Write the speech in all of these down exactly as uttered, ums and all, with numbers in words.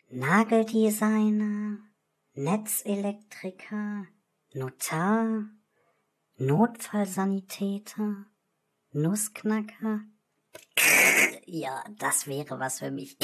Nageldesigner, Netzelektriker, Notar, Notfallsanitäter, Nussknacker. Ja, das wäre was für mich.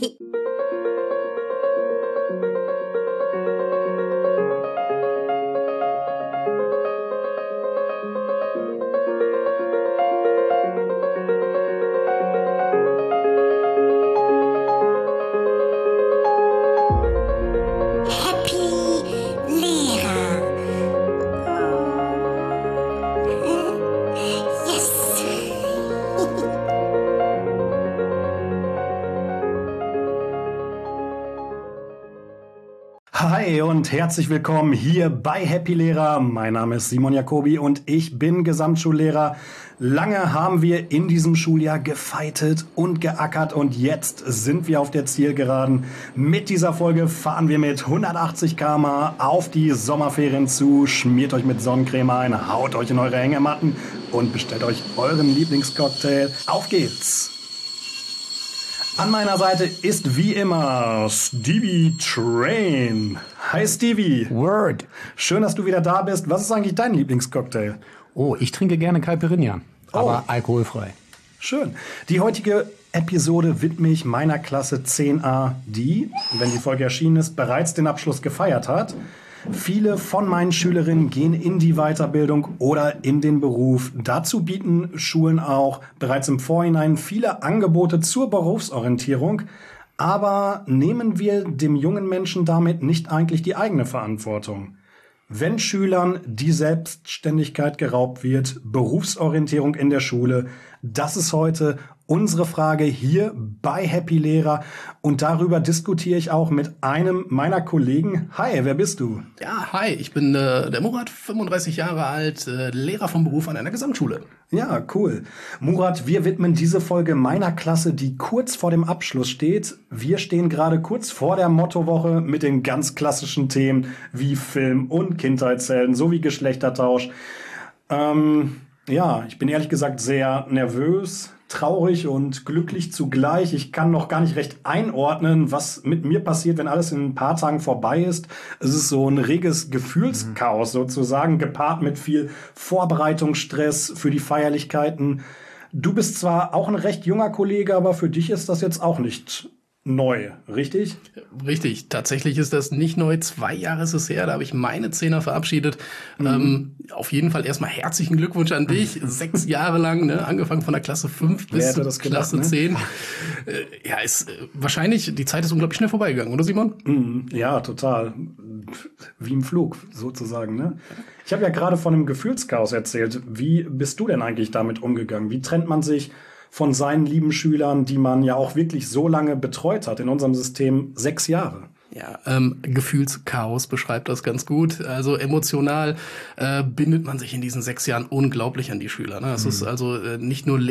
Hi und herzlich willkommen hier bei Happy Lehrer. Mein Name ist Simon Jacobi und ich bin Gesamtschullehrer. Lange haben wir in diesem Schuljahr gefeitet und geackert und jetzt sind wir auf der Zielgeraden. Mit dieser Folge fahren wir mit hundertachtzig Kilometer pro Stunde auf die Sommerferien zu. Schmiert euch mit Sonnencreme ein, haut euch in eure Hängematten und bestellt euch euren Lieblingscocktail. Auf geht's! An meiner Seite ist wie immer Stevie Train. Hi Stevie. Word. Schön, dass du wieder da bist. Was ist eigentlich dein Lieblingscocktail? Oh, ich trinke gerne Caipirinha, aber oh. alkoholfrei. Schön. Die heutige Episode widme ich meiner Klasse zehn a, die, wenn die Folge erschienen ist, bereits den Abschluss gefeiert hat. Viele von meinen Schülerinnen gehen in die Weiterbildung oder in den Beruf. Dazu bieten Schulen auch bereits im Vorhinein viele Angebote zur Berufsorientierung. Aber nehmen wir dem jungen Menschen damit nicht eigentlich die eigene Verantwortung? Wenn Schülern die Selbstständigkeit geraubt wird, Berufsorientierung in der Schule, das ist heute unsere Frage hier bei Happy Lehrer. Und darüber diskutiere ich auch mit einem meiner Kollegen. Hi, wer bist du? Ja, hi, ich bin äh, der Murat, fünfunddreißig Jahre alt, äh, Lehrer vom Beruf an einer Gesamtschule. Ja, cool. Murat, wir widmen diese Folge meiner Klasse, die kurz vor dem Abschluss steht. Wir stehen gerade kurz vor der Mottowoche mit den ganz klassischen Themen wie Film und Kindheitshelden sowie Geschlechtertausch. Ähm, ja, ich bin ehrlich gesagt sehr nervös, traurig und glücklich zugleich. Ich kann noch gar nicht recht einordnen, was mit mir passiert, wenn alles in ein paar Tagen vorbei ist. Es ist so ein reges Gefühlschaos sozusagen, gepaart mit viel Vorbereitungsstress für die Feierlichkeiten. Du bist zwar auch ein recht junger Kollege, aber für dich ist das jetzt auch nicht neu, richtig? Richtig, tatsächlich ist das nicht neu. Zwei Jahre ist es her, da habe ich meine Zehner verabschiedet. Mhm. Ähm, auf jeden Fall erstmal herzlichen Glückwunsch an dich. Sechs Jahre lang, ne, angefangen von der Klasse fünf bis zur Klasse gedacht, zehn. Ne? Äh, ja, ist äh, wahrscheinlich, die Zeit ist unglaublich schnell vorbeigegangen, oder Simon? Mhm, ja, total. Wie im Flug sozusagen, ne? Ich habe ja gerade von einem Gefühlschaos erzählt. Wie bist du denn eigentlich damit umgegangen? Wie trennt man sich von seinen lieben Schülern, die man ja auch wirklich so lange betreut hat in unserem System, sechs Jahre? Ja, ähm, Gefühlschaos beschreibt das ganz gut. Also emotional äh, bindet man sich in diesen sechs Jahren unglaublich an die Schüler. Ne? Das mhm. ist also äh, nicht nur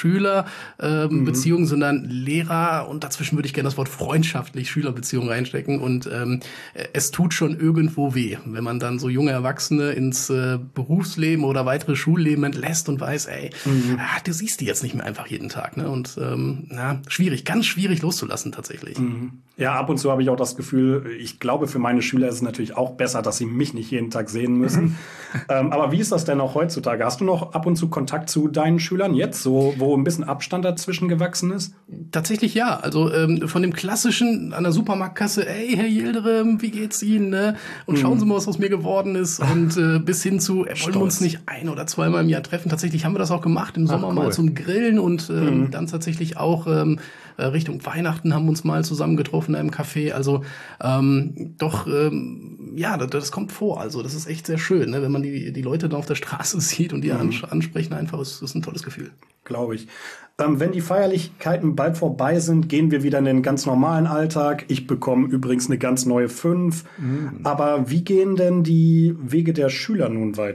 Lehrer-Schüler-Beziehungen, ähm, mhm. sondern Lehrer, und dazwischen würde ich gerne das Wort freundschaftlich Schülerbeziehungen reinstecken. Und ähm, es tut schon irgendwo weh, wenn man dann so junge Erwachsene ins äh, Berufsleben oder weitere Schulleben entlässt und weiß, ey, mhm. ah, du siehst die jetzt nicht mehr einfach jeden Tag. Ne? Und ähm, na, schwierig, ganz schwierig loszulassen tatsächlich. Mhm. Ja, ab und zu habe ich auch das Gefühl, ich glaube, für meine Schüler ist es natürlich auch besser, dass sie mich nicht jeden Tag sehen müssen. ähm, aber wie ist das denn auch heutzutage? Hast du noch ab und zu Kontakt zu deinen Schülern jetzt, so wo ein bisschen Abstand dazwischen gewachsen ist? Tatsächlich ja. Also ähm, von dem klassischen an der Supermarktkasse, ey, Herr Yildirim, wie geht's Ihnen? Ne? Und schauen Sie mal, was aus mir geworden ist. Und äh, bis hin zu, äh, wollen wir uns nicht ein- oder zweimal im Jahr treffen? Tatsächlich haben wir das auch gemacht, im Sommer Ach, cool. mal zum Grillen und ähm, mhm. dann tatsächlich auch ähm, Richtung Weihnachten haben wir uns mal zusammen getroffen in einem Café. Also ähm, doch, ähm, ja, das, das kommt vor. Also das ist echt sehr schön, ne? Wenn man die, die Leute dann auf der Straße sieht und die mhm. ansprechen einfach, ist, ist ein tolles Gefühl. Glaube ich. Ähm, wenn die Feierlichkeiten bald vorbei sind, gehen wir wieder in den ganz normalen Alltag. Ich bekomme übrigens eine ganz neue fünf. Mhm. Aber wie gehen denn die Wege der Schüler nun weiter?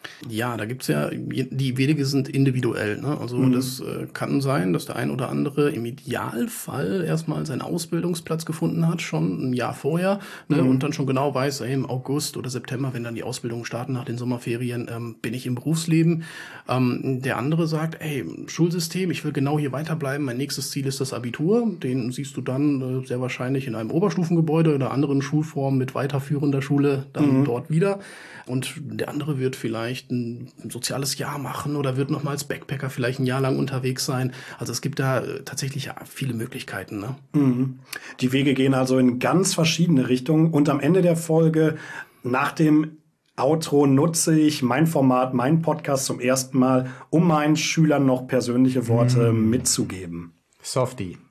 Ja, da gibt's ja, die Wege sind individuell. Ne? Also mhm. das äh, kann sein, dass der ein oder andere im Idealfall erstmal seinen Ausbildungsplatz gefunden hat, schon ein Jahr vorher, ne? mhm. und dann schon genau weiß, ey, im August oder September, wenn dann die Ausbildung starten nach den Sommerferien, ähm, bin ich im Berufsleben. Ähm, der andere sagt, ey, Schulsystem, ich will genau hier weiterbleiben, mein nächstes Ziel ist das Abitur. Den siehst du dann äh, sehr wahrscheinlich in einem Oberstufengebäude oder anderen Schulform mit weiterführender Schule dann mhm. dort wieder. Und der andere wird vielleicht ein soziales Jahr machen oder wird nochmal als Backpacker vielleicht ein Jahr lang unterwegs sein. Also es gibt da tatsächlich ja viele Möglichkeiten. Ne? Mhm. Die Wege gehen also in ganz verschiedene Richtungen. Und am Ende der Folge, nach dem Outro, nutze ich mein Format, meinen Podcast zum ersten Mal, um meinen Schülern noch persönliche Worte mhm. mitzugeben. Softie.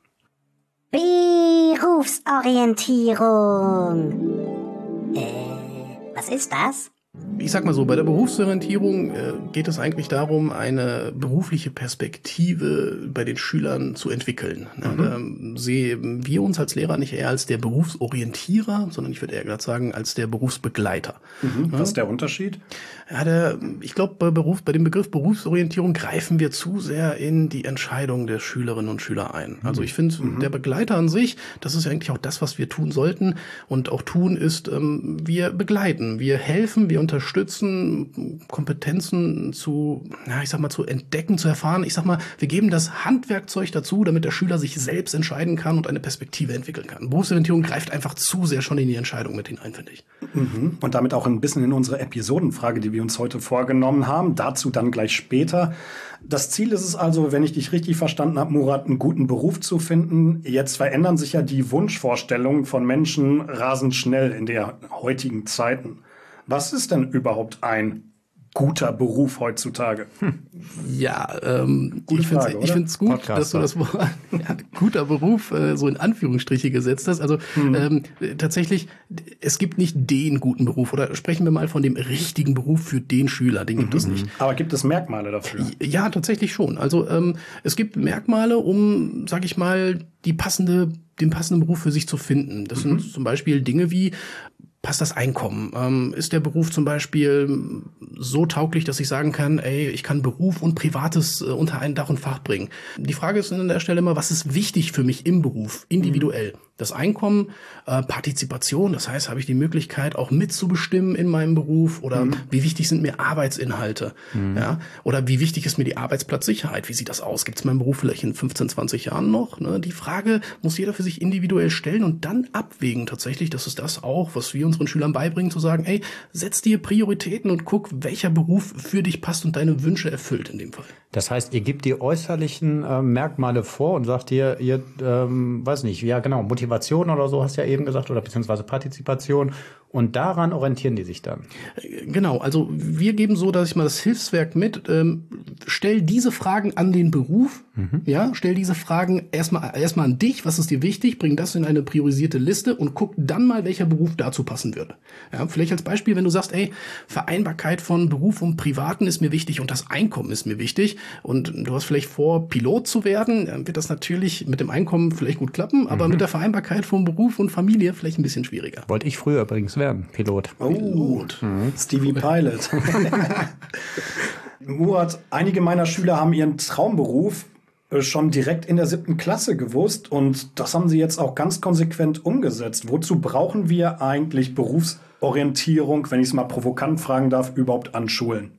Berufsorientierung. Äh, was ist das? Ich sag mal so, bei der Berufsorientierung äh, geht es eigentlich darum, eine berufliche Perspektive bei den Schülern zu entwickeln. Mhm. Da sehen wir uns als Lehrer nicht eher als der Berufsorientierer, sondern ich würde eher gerade sagen, als der Berufsbegleiter. Mhm. Was ist der Unterschied? Ja, der, ich glaube, bei, Beruf, bei dem Begriff Berufsorientierung greifen wir zu sehr in die Entscheidung der Schülerinnen und Schüler ein. Mhm. Also ich finde, mhm. der Begleiter an sich, das ist ja eigentlich auch das, was wir tun sollten und auch tun, ist, ähm, wir begleiten, wir helfen, wir unterstützen, Kompetenzen zu, ja, ich sag mal, zu entdecken, zu erfahren. Ich sag mal, wir geben das Handwerkzeug dazu, damit der Schüler sich selbst entscheiden kann und eine Perspektive entwickeln kann. Berufsorientierung greift einfach zu sehr schon in die Entscheidung mit hinein, finde ich. Mhm. Und damit auch ein bisschen in unsere Episodenfrage, die wir uns heute vorgenommen haben. Dazu dann gleich später. Das Ziel ist es also, wenn ich dich richtig verstanden habe, Murat, einen guten Beruf zu finden. Jetzt verändern sich ja die Wunschvorstellungen von Menschen rasend schnell in der heutigen Zeiten. Was ist denn überhaupt ein guter Beruf heutzutage? Hm. Ja, ähm, Gute ich finde es gut, Podcaster. Dass du das Wort ja, guter Beruf äh, so in Anführungsstriche gesetzt hast. Also hm. ähm, tatsächlich, es gibt nicht den guten Beruf. Oder sprechen wir mal von dem richtigen Beruf für den Schüler. Den gibt mhm. es nicht. Aber gibt es Merkmale dafür? Ja, tatsächlich schon. Also ähm, es gibt Merkmale, um, sag ich mal, die passende, den passenden Beruf für sich zu finden. Das mhm. sind zum Beispiel Dinge wie: Passt das Einkommen? Ähm, ist der Beruf zum Beispiel so tauglich, dass ich sagen kann, ey, ich kann Beruf und Privates äh, unter ein Dach und Fach bringen? Die Frage ist an der Stelle immer, was ist wichtig für mich im Beruf, individuell? Mhm. Das Einkommen, äh, Partizipation, das heißt, habe ich die Möglichkeit, auch mitzubestimmen in meinem Beruf? Oder mhm. wie wichtig sind mir Arbeitsinhalte? Mhm. Ja? Oder wie wichtig ist mir die Arbeitsplatzsicherheit? Wie sieht das aus? Gibt es meinen Beruf vielleicht in fünfzehn, zwanzig Jahren noch? Ne? Die Frage muss jeder für sich individuell stellen und dann abwägen tatsächlich. Das ist das auch, was wir unseren Schülern beibringen, zu sagen, ey, setz dir Prioritäten und guck, welcher Beruf für dich passt und deine Wünsche erfüllt in dem Fall. Das heißt, ihr gebt die äußerlichen äh, Merkmale vor und sagt ihr, ihr, ähm, weiß nicht, ja genau, Motivation oder so hast du ja eben gesagt, oder beziehungsweise Partizipation. Und daran orientieren die sich dann? Genau, also wir geben so, dass ich mal das Hilfswerk mit, ähm, stell diese Fragen an den Beruf, mhm. ja, stell diese Fragen erstmal erstmal an dich, was ist dir wichtig, bring das in eine priorisierte Liste und guck dann mal, welcher Beruf dazu passen würde. Ja, vielleicht als Beispiel, wenn du sagst, ey, Vereinbarkeit von Beruf und Privaten ist mir wichtig und das Einkommen ist mir wichtig und du hast vielleicht vor, Pilot zu werden, dann wird das natürlich mit dem Einkommen vielleicht gut klappen, aber mhm. mit der Vereinbarkeit von Beruf und Familie vielleicht ein bisschen schwieriger. Wollte ich früher übrigens werden, Pilot. Oh, Pilot. Mhm. Stevie Pilot. Murat, einige meiner Schüler haben ihren Traumberuf schon direkt in der siebten Klasse gewusst und das haben sie jetzt auch ganz konsequent umgesetzt. Wozu brauchen wir eigentlich Berufsorientierung, wenn ich es mal provokant fragen darf, überhaupt an Schulen?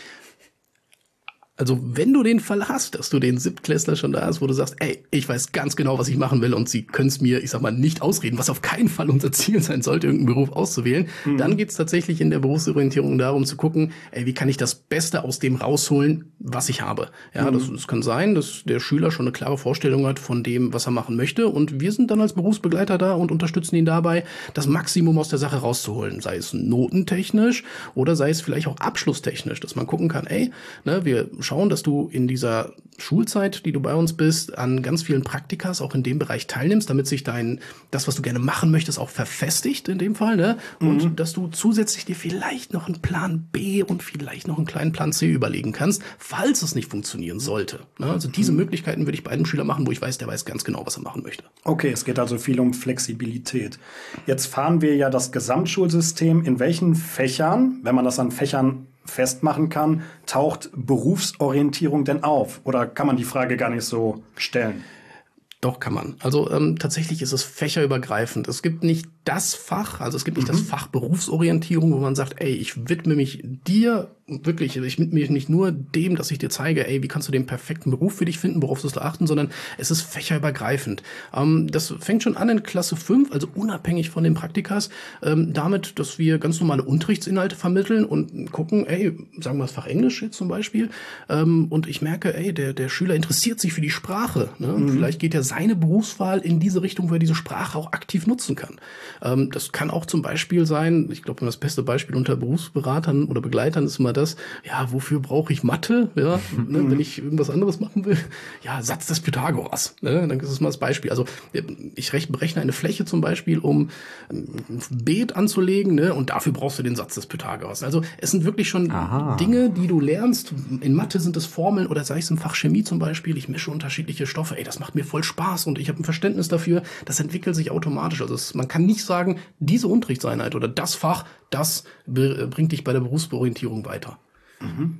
Also wenn du den Fall hast, dass du den Siebtklässler schon da hast, wo du sagst, ey, ich weiß ganz genau, was ich machen will und sie können es mir, ich sag mal, nicht ausreden, was auf keinen Fall unser Ziel sein sollte, irgendeinen Beruf auszuwählen, mhm. dann geht es tatsächlich in der Berufsorientierung darum zu gucken, ey, wie kann ich das Beste aus dem rausholen, was ich habe. Ja, mhm. das, das kann sein, dass der Schüler schon eine klare Vorstellung hat von dem, was er machen möchte und wir sind dann als Berufsbegleiter da und unterstützen ihn dabei, das Maximum aus der Sache rauszuholen, sei es notentechnisch oder sei es vielleicht auch abschlusstechnisch, dass man gucken kann, ey, ne, wir schauen, dass du in dieser Schulzeit, die du bei uns bist, an ganz vielen Praktikas auch in dem Bereich teilnimmst, damit sich dein, das, was du gerne machen möchtest, auch verfestigt in dem Fall, ne? Und mhm. dass du zusätzlich dir vielleicht noch einen Plan B und vielleicht noch einen kleinen Plan C überlegen kannst, falls es nicht funktionieren sollte. Ne? Also diese mhm. Möglichkeiten würde ich bei einem Schüler machen, wo ich weiß, der weiß ganz genau, was er machen möchte. Okay, es geht also viel um Flexibilität. Jetzt fahren wir ja das Gesamtschulsystem. In welchen Fächern, wenn man das an Fächern festmachen kann, taucht Berufsorientierung denn auf? Oder kann man die Frage gar nicht so stellen? Doch, kann man. Also ähm, tatsächlich ist es fächerübergreifend. Es gibt nicht das Fach, also es gibt nicht mhm. das Fach Berufsorientierung, wo man sagt, ey, ich widme mich dir wirklich, ich widme mich nicht nur dem, dass ich dir zeige, ey, wie kannst du den perfekten Beruf für dich finden, worauf sollst du achten, sondern es ist fächerübergreifend. Ähm, das fängt schon an in Klasse fünf, also unabhängig von den Praktikas, ähm, damit, dass wir ganz normale Unterrichtsinhalte vermitteln und gucken, ey, sagen wir das Fach Englisch jetzt zum Beispiel, ähm, und ich merke, ey, der, der Schüler interessiert sich für die Sprache, ne? Mhm. Vielleicht geht ja seine Berufswahl in diese Richtung, wo er diese Sprache auch aktiv nutzen kann. Ähm, das kann auch zum Beispiel sein, ich glaube, das beste Beispiel unter Berufsberatern oder Begleitern ist immer das, ja, wofür brauche ich Mathe, ja, ne, wenn ich irgendwas anderes machen will? Ja, Satz des Pythagoras, ne, dann ist es mal das Beispiel. Also ich berechne eine Fläche zum Beispiel, um ein Beet anzulegen, ne, und dafür brauchst du den Satz des Pythagoras. Also es sind wirklich schon Aha. Dinge, die du lernst. In Mathe sind es Formeln oder sei es im Fach Chemie zum Beispiel, ich mische unterschiedliche Stoffe, ey, das macht mir voll Spaß und ich habe ein Verständnis dafür, das entwickelt sich automatisch. Also es, man kann nicht sagen, diese Unterrichtseinheit oder das Fach, das bringt dich bei der Berufsorientierung weiter. Mhm.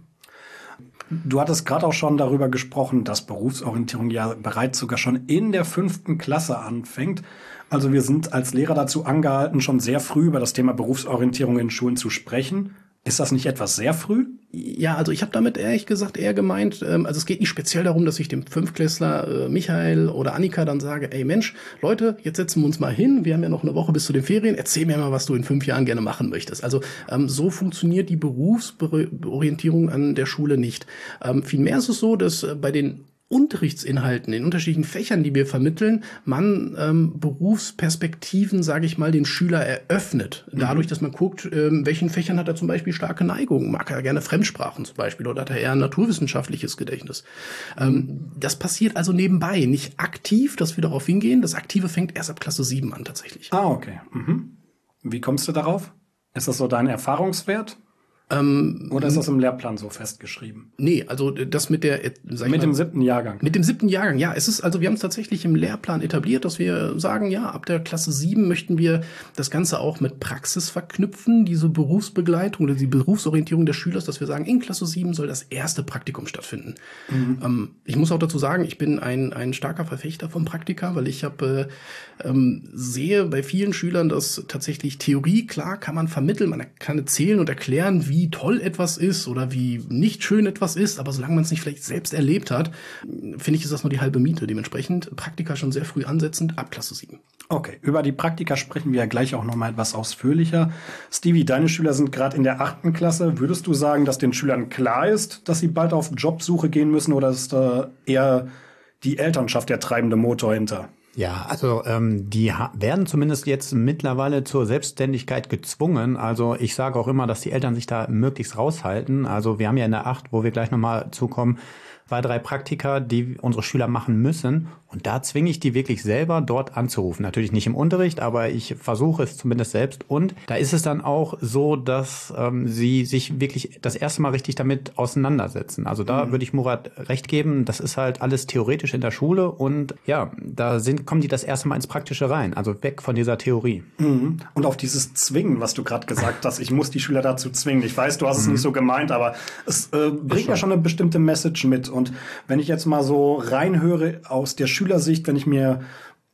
Du hattest gerade auch schon darüber gesprochen, dass Berufsorientierung ja bereits sogar schon in der fünften Klasse anfängt. Also wir sind als Lehrer dazu angehalten, schon sehr früh über das Thema Berufsorientierung in Schulen zu sprechen. Ist das nicht etwas sehr früh? Ja, also ich habe damit ehrlich gesagt eher gemeint, ähm, also es geht nicht speziell darum, dass ich dem Fünftklässler äh, Michael oder Annika dann sage, ey Mensch, Leute, jetzt setzen wir uns mal hin, wir haben ja noch eine Woche bis zu den Ferien, erzähl mir mal, was du in fünf Jahren gerne machen möchtest. Also ähm, so funktioniert die Berufsorientierung an der Schule nicht. Ähm, vielmehr ist es so, dass äh, bei den Unterrichtsinhalten, in unterschiedlichen Fächern, die wir vermitteln, man ähm, Berufsperspektiven, sage ich mal, den Schüler eröffnet. Dadurch, dass man guckt, ähm, welchen Fächern hat er zum Beispiel starke Neigung. Mag er gerne Fremdsprachen zum Beispiel oder hat er eher ein naturwissenschaftliches Gedächtnis. Ähm, das passiert also nebenbei, nicht aktiv, dass wir darauf hingehen. Das Aktive fängt erst ab Klasse sieben an tatsächlich. Ah, okay. Mhm. Wie kommst du darauf? Ist das so dein Erfahrungswert? Ähm, Oder ist das im Lehrplan so festgeschrieben? Nee, also das mit der... Sag mit mal, dem siebten Jahrgang. Mit dem siebten Jahrgang, ja. Es ist, also wir haben es tatsächlich im Lehrplan etabliert, dass wir sagen, ja, ab der Klasse sieben möchten wir das Ganze auch mit Praxis verknüpfen, diese Berufsbegleitung oder die Berufsorientierung des Schülers, dass wir sagen, in Klasse sieben soll das erste Praktikum stattfinden. Mhm. Ähm, ich muss auch dazu sagen, ich bin ein, ein starker Verfechter von Praktika, weil ich habe äh, ähm, sehe bei vielen Schülern, dass tatsächlich Theorie, klar, kann man vermitteln, man kann erzählen und erklären, wie toll etwas ist oder wie nicht schön etwas ist, aber solange man es nicht vielleicht selbst erlebt hat, finde ich, ist das nur die halbe Miete. Dementsprechend Praktika schon sehr früh ansetzend, ab Klasse sieben. Okay, über die Praktika sprechen wir ja gleich auch noch mal etwas ausführlicher. Stevie, deine Schüler sind gerade in der achten Klasse. Würdest du sagen, dass den Schülern klar ist, dass sie bald auf Jobsuche gehen müssen, oder ist da eher die Elternschaft der treibende Motor hinter? Ja, also ähm, die ha- werden zumindest jetzt mittlerweile zur Selbstständigkeit gezwungen. Also ich sage auch immer, dass die Eltern sich da möglichst raushalten. Also wir haben ja in der acht, wo wir gleich nochmal zukommen, zwei, drei Praktika, die unsere Schüler machen müssen. Und da zwinge ich die wirklich selber, dort anzurufen. Natürlich nicht im Unterricht, aber ich versuche es zumindest selbst. Und da ist es dann auch so, dass ähm, sie sich wirklich das erste Mal richtig damit auseinandersetzen. Also da mhm. würde ich Murat recht geben. Das ist halt alles theoretisch in der Schule. Und ja, da sind, kommen die das erste Mal ins Praktische rein. Also weg von dieser Theorie. Mhm. Und auf dieses Zwingen, was du gerade gesagt hast. Ich muss die Schüler dazu zwingen. Ich weiß, du hast mhm. es nicht so gemeint, aber es äh, bringt ja schon eine bestimmte Message mit. Und wenn ich jetzt mal so reinhöre aus der Schülersicht, wenn ich mir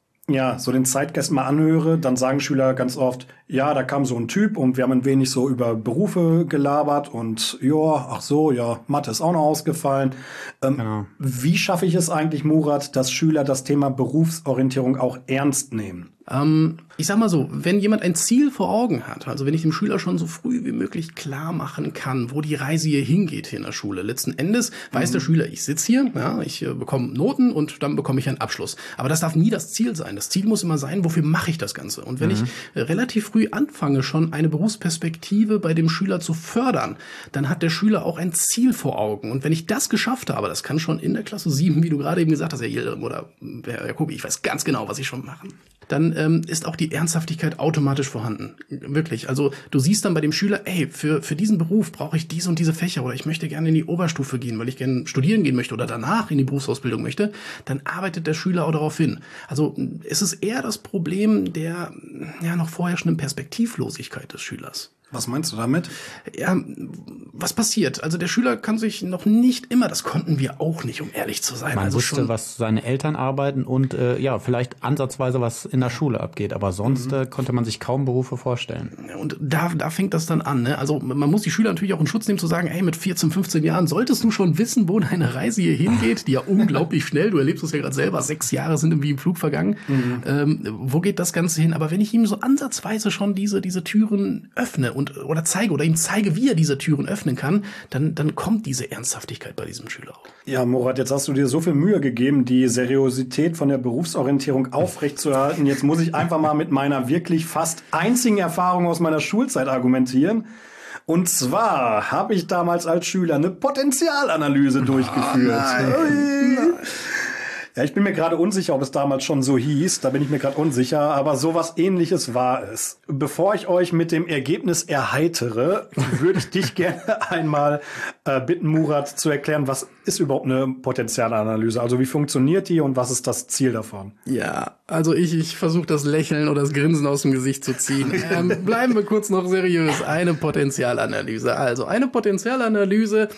ja so den Zeitgeist mal anhöre, dann sagen Schüler ganz oft, ja, da kam so ein Typ und wir haben ein wenig so über Berufe gelabert und ja, ach so, ja, Mathe ist auch noch ausgefallen. Ähm, genau. Wie schaffe ich es eigentlich, Murat, dass Schüler das Thema Berufsorientierung auch ernst nehmen? Ähm, ich sag mal so, wenn jemand ein Ziel vor Augen hat, also wenn ich dem Schüler schon so früh wie möglich klar machen kann, wo die Reise hier hingeht hier in der Schule. Letzten Endes weiß mhm. der Schüler, ich sitze hier, ja, ich äh, bekomme Noten und dann bekomme ich einen Abschluss. Aber das darf nie das Ziel sein. Das Ziel muss immer sein, wofür mache ich das Ganze? Und wenn mhm. ich äh, relativ früh anfange, schon eine Berufsperspektive bei dem Schüler zu fördern, dann hat der Schüler auch ein Ziel vor Augen. Und wenn ich das geschafft habe, das kann schon in der Klasse sieben, wie du gerade eben gesagt hast, Herr Yildirim oder Herr Jacobi, ich weiß ganz genau, was ich schon mache, dann ähm, ist auch die Ernsthaftigkeit automatisch vorhanden. Wirklich. Also du siehst dann bei dem Schüler, ey, für für diesen Beruf brauche ich diese und diese Fächer oder ich möchte gerne in die Oberstufe gehen, weil ich gerne studieren gehen möchte oder danach in die Berufsausbildung möchte, dann arbeitet der Schüler auch darauf hin. Also es ist eher das Problem der ja noch vorherrschenden Perspektivlosigkeit des Schülers. Was meinst du damit? Ja, was passiert? Also der Schüler kann sich noch nicht immer, das konnten wir auch nicht, um ehrlich zu sein. Man also wusste, schon, was seine Eltern arbeiten und äh, ja, vielleicht ansatzweise was in der Schule abgeht. Aber sonst mhm. äh, konnte man sich kaum Berufe vorstellen. Und da, da fängt das dann an. Ne? Also man muss die Schüler natürlich auch in Schutz nehmen, zu sagen, hey, mit vierzehn, fünfzehn Jahren solltest du schon wissen, wo deine Reise hier hingeht, die ja unglaublich schnell, du erlebst es ja gerade selber, sechs Jahre sind irgendwie im Flug vergangen. Mhm. Ähm, wo geht das Ganze hin? Aber wenn ich ihm so ansatzweise schon diese, diese Türen öffne und oder zeige oder ihm zeige, wie er diese Türen öffnen kann, dann, dann kommt diese Ernsthaftigkeit bei diesem Schüler auch. Ja, Murat, jetzt hast du dir so viel Mühe gegeben, die Seriosität von der Berufsorientierung aufrechtzuerhalten. Jetzt muss ich einfach mal mit meiner wirklich fast einzigen Erfahrung aus meiner Schulzeit argumentieren. Und zwar habe ich damals als Schüler eine Potenzialanalyse durchgeführt. Oh, nein. Ja, ich bin mir gerade unsicher, ob es damals schon so hieß. Da bin ich mir gerade unsicher. Aber sowas Ähnliches war es. Bevor ich euch mit dem Ergebnis erheitere, würde ich dich gerne einmal äh, bitten, Murat, zu erklären, was ist überhaupt eine Potenzialanalyse? Also wie funktioniert die und was ist das Ziel davon? Ja, also ich, ich versuche das Lächeln oder das Grinsen aus dem Gesicht zu ziehen. Ähm, bleiben wir kurz noch seriös. Eine Potenzialanalyse. Also eine Potenzialanalyse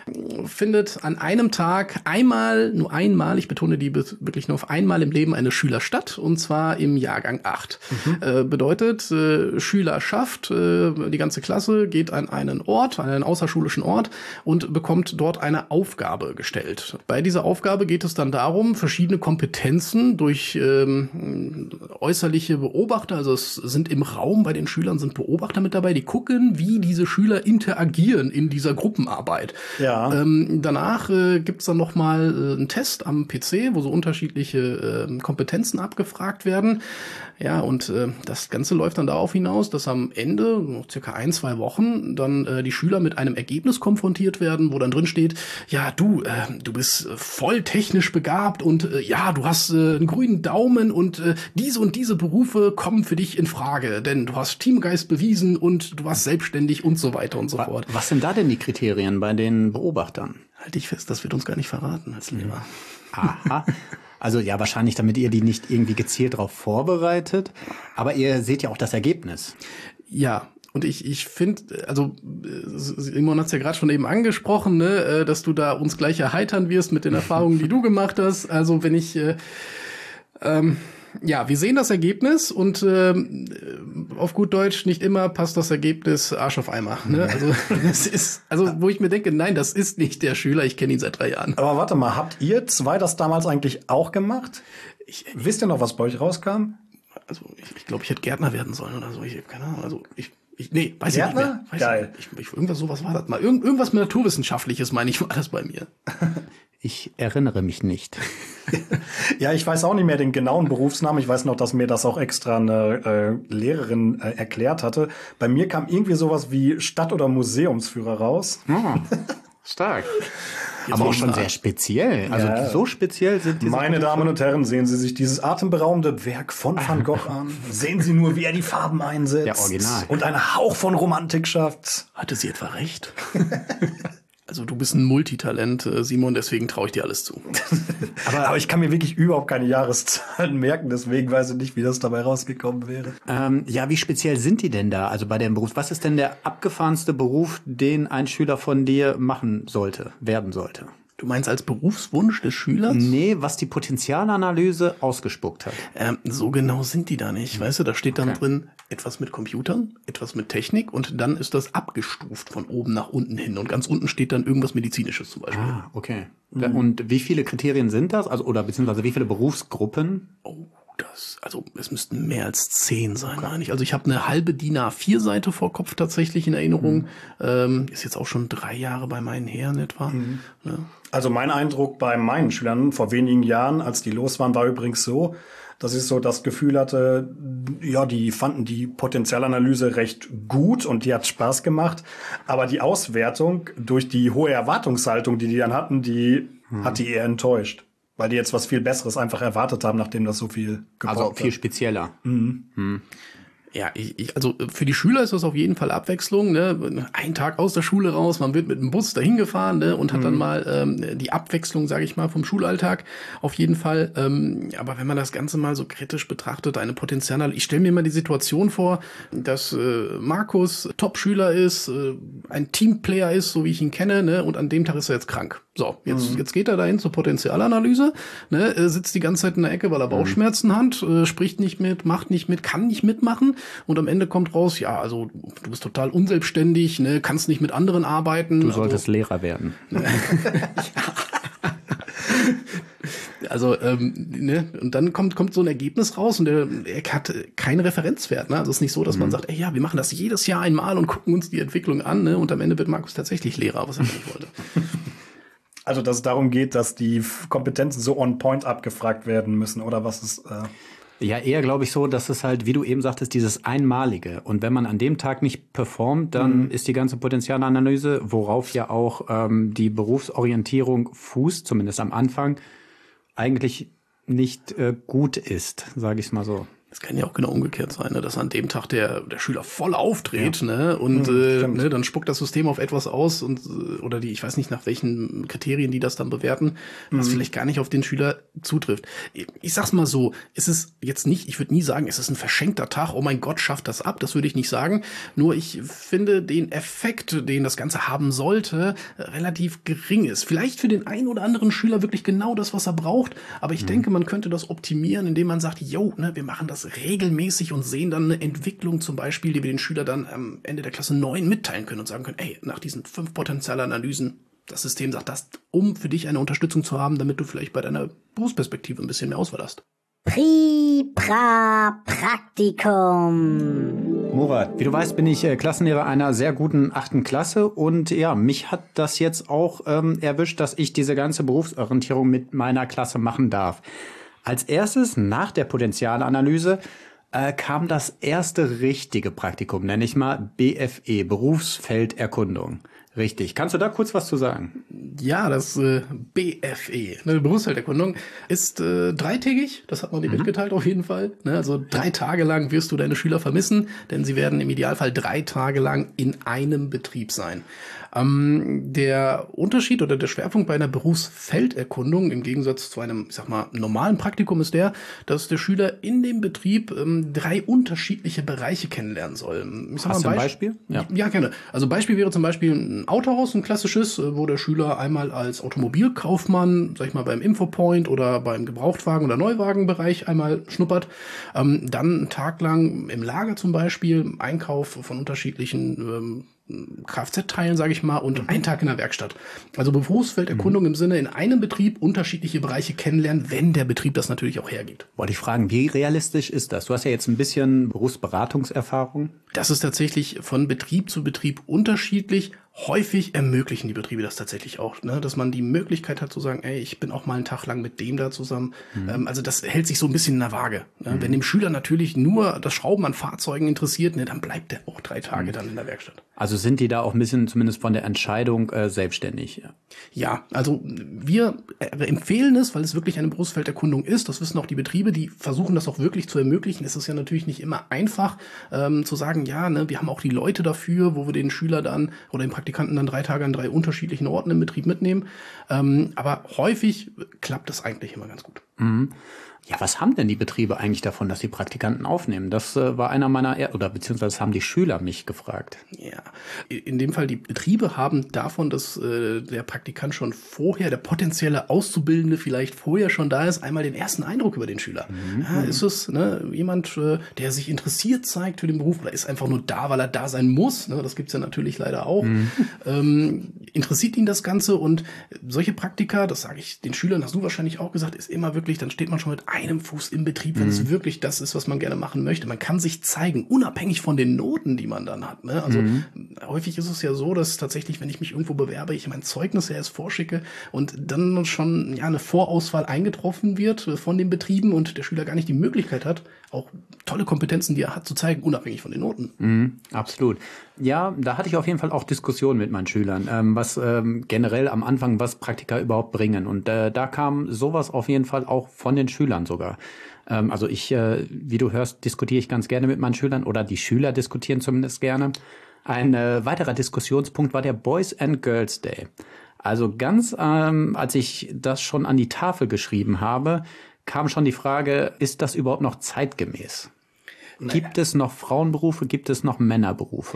findet an einem Tag einmal, nur einmal, ich betone die wirklich nur auf einmal im Leben eines Schülers statt, und zwar im Jahrgang acht. Mhm. Äh, bedeutet, äh, Schüler schafft, äh, die ganze Klasse geht an einen Ort, an einen außerschulischen Ort und bekommt dort eine Aufgabe gestellt. Bei dieser Aufgabe geht es dann darum, verschiedene Kompetenzen durch ähm, äußerliche Beobachter, also es sind im Raum bei den Schülern sind Beobachter mit dabei, die gucken, wie diese Schüler interagieren in dieser Gruppenarbeit. Ja. Ähm, danach äh, gibt's dann noch mal äh, einen Test am P C, wo so unterschiedliche äh, Kompetenzen abgefragt werden. Ja, und äh, das Ganze läuft dann darauf hinaus, dass am Ende, noch circa ein, zwei Wochen, dann äh, die Schüler mit einem Ergebnis konfrontiert werden, wo dann drin steht, ja, du, äh, du bist voll technisch begabt und äh, ja, du hast äh, einen grünen Daumen und äh, diese und diese Berufe kommen für dich in Frage, denn du hast Teamgeist bewiesen und du warst selbstständig und so weiter und so fort. Was sind da denn die Kriterien bei den Beobachtern? Halt dich fest, das wird uns gar nicht verraten als Lehrer. Aha. Also ja, wahrscheinlich, damit ihr die nicht irgendwie gezielt darauf vorbereitet. Aber ihr seht ja auch das Ergebnis. Ja, und ich ich finde, also Simon hat es ja gerade schon eben angesprochen, ne, dass du da uns gleich erheitern wirst mit den Erfahrungen, die du gemacht hast. Also wenn ich äh, ähm, ja, wir sehen das Ergebnis und ähm, auf gut Deutsch nicht immer passt das Ergebnis Arsch auf Eimer. Ne? Also es ist, also wo ich mir denke, nein, das ist nicht der Schüler, ich kenne ihn seit drei Jahren. Aber warte mal, habt ihr zwei das damals eigentlich auch gemacht? Ich, Wisst ihr noch, was bei euch rauskam? Also ich, ich glaube, ich hätte Gärtner werden sollen oder so. Ich habe keine Ahnung. Also ich Ich, nee, weiß Gärtner? ich nicht mehr. Weiß Geil. Ich, ich, irgendwas sowas war das mal. Irgend, irgendwas mit Naturwissenschaftliches, meine ich, war das bei mir. Ich erinnere mich nicht. Ja, ich weiß auch nicht mehr den genauen Berufsnamen. Ich weiß noch, dass mir das auch extra eine äh, Lehrerin äh, erklärt hatte. Bei mir kam irgendwie sowas wie Stadt- oder Museumsführer raus. Oh, stark. Jetzt aber auch schon mal. sehr speziell. Also Ja. so speziell sind diese Meine Berufe. Damen und Herren, sehen Sie sich dieses atemberaubende Werk von Van Gogh an. Sehen Sie nur, wie er die Farben einsetzt. Ja, original. Und einen Hauch von Romantik schafft. Hatte sie etwa recht? Also du bist ein Multitalent, äh, Simon, deswegen traue ich dir alles zu. Aber, aber ich kann mir wirklich überhaupt keine Jahreszahlen merken, deswegen weiß ich nicht, wie das dabei rausgekommen wäre. Ähm, ja, wie speziell sind die denn da? Also bei dem Beruf, was ist denn der abgefahrenste Beruf, den ein Schüler von dir machen sollte, werden sollte? Du meinst als Berufswunsch des Schülers? Nee, was die Potenzialanalyse ausgespuckt hat. Ähm, so genau sind die da nicht. Weißt du, da steht dann Okay. drin, etwas mit Computern, etwas mit Technik und dann ist das abgestuft von oben nach unten hin. Und ganz unten steht dann irgendwas Medizinisches zum Beispiel. Ah, okay. Und wie viele Kriterien sind das? Also, oder beziehungsweise wie viele Berufsgruppen? Oh, das, also es müssten mehr als zehn sein, meine ich. Also ich habe eine halbe D I N A vier Seite vor Kopf tatsächlich in Erinnerung. Ähm, ist jetzt auch schon drei Jahre bei meinen Herren etwa. Ja. Also mein Eindruck bei meinen Schülern vor wenigen Jahren, als die los waren, war übrigens so, dass ich so das Gefühl hatte, ja, die fanden die Potenzialanalyse recht gut und die hat Spaß gemacht. Aber die Auswertung durch die hohe Erwartungshaltung, die die dann hatten, die hm. hat die eher enttäuscht. Weil die jetzt was viel Besseres einfach erwartet haben, nachdem das so viel gebraucht Also viel hat. spezieller. Mhm. Hm. Ja, ich, ich, also für die Schüler ist das auf jeden Fall Abwechslung. Ne? Ein Tag aus der Schule raus, man wird mit dem Bus dahin gefahren, ne? Und hat mhm. dann mal ähm, die Abwechslung, sage ich mal, vom Schulalltag auf jeden Fall. Ähm, aber wenn man das Ganze mal so kritisch betrachtet, eine Potenzial, ich stelle mir mal die Situation vor, dass äh, Markus Top-Schüler ist, äh, ein Teamplayer ist, so wie ich ihn kenne, ne? Und an dem Tag ist er jetzt krank. So, jetzt, mhm. jetzt geht er dahin zur Potenzialanalyse, ne? Er sitzt die ganze Zeit in der Ecke, weil er Bauchschmerzen mhm. hat, äh, spricht nicht mit, macht nicht mit, kann nicht mitmachen. Und am Ende kommt raus, ja, also du bist total unselbstständig, ne, kannst nicht mit anderen arbeiten. Du solltest also, Lehrer werden. Also, ähm, ne, und dann kommt kommt so ein Ergebnis raus und der, er hat keinen Referenzwert. Ne? Also es ist nicht so, dass man mhm. sagt, ey, ja, wir machen das jedes Jahr einmal und gucken uns die Entwicklung an, ne? Und am Ende wird Markus tatsächlich Lehrer, was er nicht wollte. Also, dass es darum geht, dass die Kompetenzen so on point abgefragt werden müssen, oder was ist... Äh Ja, eher glaube ich so, dass es halt, wie du eben sagtest, dieses Einmalige. Und wenn man an dem Tag nicht performt, dann mhm. ist die ganze Potenzialanalyse, worauf ja auch ähm, die Berufsorientierung fußt, zumindest am Anfang, eigentlich nicht äh, gut ist, sage ich es mal so. Das kann ja auch genau umgekehrt sein, ne? Dass an dem Tag der der Schüler voll aufdreht, ja. ne? Und mhm, äh, ne, dann spuckt das System auf etwas aus und oder die, ich weiß nicht nach welchen Kriterien die das dann bewerten, was mhm. vielleicht gar nicht auf den Schüler zutrifft. Ich sag's mal so, es ist jetzt nicht, ich würde nie sagen, es ist ein verschenkter Tag, oh mein Gott, schafft das ab, das würde ich nicht sagen. Nur ich finde den Effekt, den das Ganze haben sollte, relativ gering ist. Vielleicht für den einen oder anderen Schüler wirklich genau das, was er braucht, aber ich mhm. denke, man könnte das optimieren, indem man sagt, yo, ne, wir machen das regelmäßig und sehen dann eine Entwicklung zum Beispiel, die wir den Schüler dann am Ende der Klasse neun mitteilen können und sagen können, ey, nach diesen fünf Potenzialanalysen, das System sagt das, um für dich eine Unterstützung zu haben, damit du vielleicht bei deiner Berufsperspektive ein bisschen mehr Auswahl hast. Pri-pra Praktikum. Murat, wie du weißt, bin ich äh, Klassenlehrer einer sehr guten achten Klasse und ja, mich hat das jetzt auch ähm, erwischt, dass ich diese ganze Berufsorientierung mit meiner Klasse machen darf. Als erstes, nach der Potenzialanalyse, äh, kam das erste richtige Praktikum, nenne ich mal B F E, Berufsfelderkundung. Richtig. Kannst du da kurz was zu sagen? Ja, das äh, B F E, eine Berufsfelderkundung, ist äh, dreitägig. Das hat man dir mhm. mitgeteilt auf jeden Fall. Ne? Also drei Tage lang wirst du deine Schüler vermissen, denn sie werden im Idealfall drei Tage lang in einem Betrieb sein. Ähm, der Unterschied oder der Schwerpunkt bei einer Berufsfelderkundung im Gegensatz zu einem, ich sag mal, normalen Praktikum ist der, dass der Schüler in dem Betrieb ähm, drei unterschiedliche Bereiche kennenlernen soll. Ich sag Hast mal du ein Beispiel? Ja. ja, gerne. Also Beispiel wäre zum Beispiel ein Autohaus, ein klassisches, wo der Schüler einmal als Automobilkaufmann, sag ich mal, beim Infopoint oder beim Gebrauchtwagen- oder Neuwagenbereich einmal schnuppert. Ähm, dann einen Tag lang im Lager zum Beispiel, Einkauf von unterschiedlichen ähm, Kfz-Teilen, sage ich mal, und mhm. einen Tag in der Werkstatt. Also Berufsfelderkundung mhm. im Sinne, in einem Betrieb unterschiedliche Bereiche kennenlernen, wenn der Betrieb das natürlich auch hergibt. Wollte ich fragen, wie realistisch ist das? Du hast ja jetzt ein bisschen Berufsberatungserfahrung. Das ist tatsächlich von Betrieb zu Betrieb unterschiedlich. Häufig ermöglichen die Betriebe das tatsächlich auch, ne? Dass man die Möglichkeit hat zu sagen, ey, ich bin auch mal einen Tag lang mit dem da zusammen. Mhm. Ähm, also das hält sich so ein bisschen in der Waage. Ne? Mhm. Wenn dem Schüler natürlich nur das Schrauben an Fahrzeugen interessiert, ne, dann bleibt der auch drei Tage mhm. dann in der Werkstatt. Also sind die da auch ein bisschen zumindest von der Entscheidung äh, selbstständig? Ja. ja, also wir empfehlen es, weil es wirklich eine Berufsfelderkundung ist. Das wissen auch die Betriebe, die versuchen das auch wirklich zu ermöglichen. Es ist ja natürlich nicht immer einfach ähm, zu sagen, ja, ne, wir haben auch die Leute dafür, wo wir den Schüler dann oder den Praktikanten dann drei Tage an drei unterschiedlichen Orten im Betrieb mitnehmen. Ähm, aber häufig klappt das eigentlich immer ganz gut. Mhm. Ja, was haben denn die Betriebe eigentlich davon, dass sie Praktikanten aufnehmen? Das äh, war einer meiner, er- oder beziehungsweise haben die Schüler mich gefragt. Ja, in dem Fall, die Betriebe haben davon, dass äh, der Praktikant schon vorher, der potenzielle Auszubildende vielleicht vorher schon da ist, einmal den ersten Eindruck über den Schüler. Mhm. Ja, ist es ne, jemand, äh, der sich interessiert zeigt für den Beruf oder ist einfach nur da, weil er da sein muss? Ne, das gibt's ja natürlich leider auch. Mhm. Ähm, interessiert ihn das Ganze? Und solche Praktika, das sage ich den Schülern, hast du wahrscheinlich auch gesagt, ist immer wirklich, dann steht man schon mit einem Fuß im Betrieb, wenn mhm. es wirklich das ist, was man gerne machen möchte. Man kann sich zeigen, unabhängig von den Noten, die man dann hat. Ne? Also mhm. häufig ist es ja so, dass tatsächlich, wenn ich mich irgendwo bewerbe, ich mein Zeugnis ja erst vorschicke und dann schon ja eine Vorauswahl eingetroffen wird von den Betrieben und der Schüler gar nicht die Möglichkeit hat, auch tolle Kompetenzen, die er hat, zu zeigen, unabhängig von den Noten. Mhm, absolut. Ja, da hatte ich auf jeden Fall auch Diskussionen mit meinen Schülern, ähm, was ähm, generell am Anfang, was Praktika überhaupt bringen. Und äh, da kam sowas auf jeden Fall auch von den Schülern sogar. Ähm, also ich, äh, wie du hörst, diskutiere ich ganz gerne mit meinen Schülern oder die Schüler diskutieren zumindest gerne. Ein äh, weiterer Diskussionspunkt war der Boys and Girls Day. Also ganz, ähm, als ich das schon an die Tafel geschrieben habe, kam schon die Frage, ist das überhaupt noch zeitgemäß? Naja. Gibt es noch Frauenberufe, gibt es noch Männerberufe?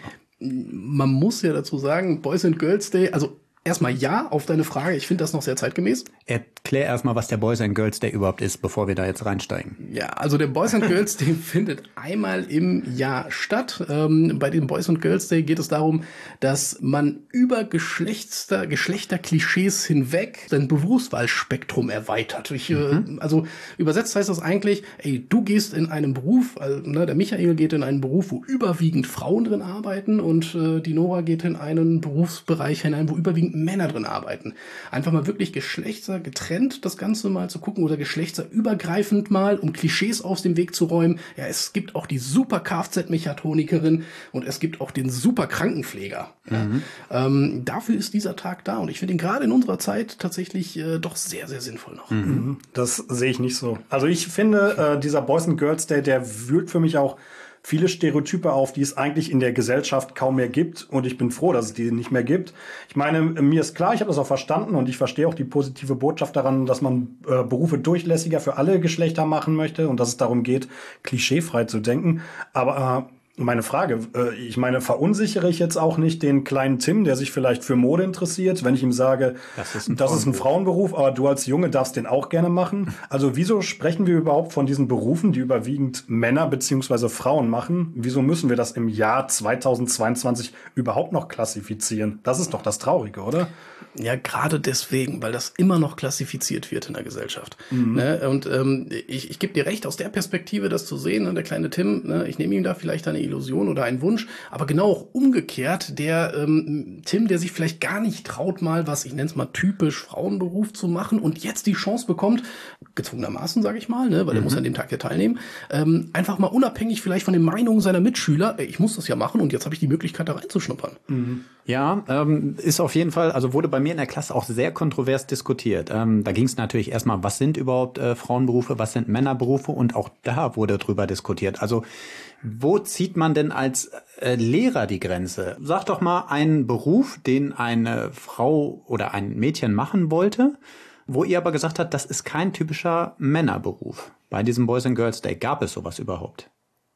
Man muss ja dazu sagen, Boys and Girls Day, also erstmal ja auf deine Frage, ich finde das noch sehr zeitgemäß. Erklär erstmal, was der Boys and Girls Day überhaupt ist, bevor wir da jetzt reinsteigen. Ja, also der Boys and Girls Day findet einmal im Jahr statt. Ähm, bei dem Boys and Girls Day geht es darum, dass man über Geschlechter, Geschlechterklischees hinweg sein Berufswahlspektrum erweitert. Ich, mhm. äh, also übersetzt heißt das eigentlich, ey, du gehst in einen Beruf, also, ne, der Michael geht in einen Beruf, wo überwiegend Frauen drin arbeiten und äh, die Nora geht in einen Berufsbereich hinein, wo überwiegend Männer drin arbeiten. Einfach mal wirklich Geschlechter getrennt das Ganze mal zu gucken oder geschlechterübergreifend mal, um Klischees aus dem Weg zu räumen. Ja, es gibt auch die super Kfz-Mechatronikerin und es gibt auch den super Krankenpfleger. Mhm. Ja. Ähm, dafür ist dieser Tag da und ich finde ihn gerade in unserer Zeit tatsächlich äh, doch sehr, sehr sinnvoll noch. Mhm. Das sehe ich nicht so. Also ich finde, äh, dieser Boys and Girls Day, der wühlt für mich auch viele Stereotype auf, die es eigentlich in der Gesellschaft kaum mehr gibt. Und ich bin froh, dass es die nicht mehr gibt. Ich meine, mir ist klar, ich habe das auch verstanden und ich verstehe auch die positive Botschaft daran, dass man äh, Berufe durchlässiger für alle Geschlechter machen möchte und dass es darum geht, klischeefrei zu denken. Aber äh, meine Frage, äh, ich meine, verunsichere ich jetzt auch nicht den kleinen Tim, der sich vielleicht für Mode interessiert, wenn ich ihm sage, das ist ein, das ist ein Frauenberuf, aber du als Junge darfst den auch gerne machen. Also wieso sprechen wir überhaupt von diesen Berufen, die überwiegend Männer beziehungsweise Frauen machen? Wieso müssen wir das im Jahr zweitausendzweiundzwanzig überhaupt noch klassifizieren? Das ist doch das Traurige, oder? Ja, gerade deswegen, weil das immer noch klassifiziert wird in der Gesellschaft. Mhm. Ne? Und ähm, ich, ich gebe dir recht, aus der Perspektive das zu sehen, ne? Der kleine Tim, ne? Ich nehme ihm da vielleicht eine Illusion oder einen Wunsch, aber genau auch umgekehrt, der ähm, Tim, der sich vielleicht gar nicht traut, mal was, ich nenne es mal typisch Frauenberuf zu machen und jetzt die Chance bekommt, gezwungenermaßen, sage ich mal, ne? Weil mhm. er muss an dem Tag ja teilnehmen, ähm, einfach mal unabhängig vielleicht von den Meinungen seiner Mitschüler, ey, ich muss das ja machen und jetzt habe ich die Möglichkeit, da reinzuschnuppern. Mhm. Ja, ähm, ist auf jeden Fall, also wurde bei mir in der Klasse auch sehr kontrovers diskutiert. Ähm, da ging es natürlich erstmal, was sind überhaupt äh, Frauenberufe, was sind Männerberufe und auch da wurde drüber diskutiert. Also wo zieht man denn als äh, Lehrer die Grenze? Sag doch mal einen Beruf, den eine Frau oder ein Mädchen machen wollte, wo ihr aber gesagt habt, das ist kein typischer Männerberuf. Bei diesem Boys and Girls Day gab es sowas überhaupt?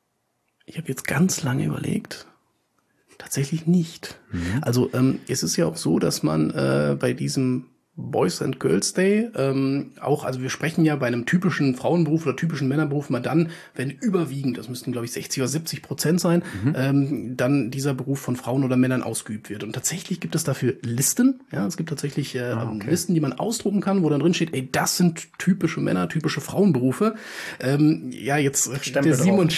Ich habe jetzt ganz lange überlegt. Tatsächlich nicht. Mhm. Also ähm, es ist ja auch so, dass man äh, bei diesem Boys and Girls Day ähm, auch, also wir sprechen ja bei einem typischen Frauenberuf oder typischen Männerberuf mal dann, wenn überwiegend, das müssten glaube ich sechzig oder siebzig Prozent sein, mhm. ähm, dann dieser Beruf von Frauen oder Männern ausgeübt wird. Und tatsächlich gibt es dafür Listen, ja, es gibt tatsächlich äh, ah, okay. Listen, die man ausdrucken kann, wo dann drin steht, ey, das sind typische Männer, typische Frauenberufe. Ähm, ja, jetzt Stempel der Simon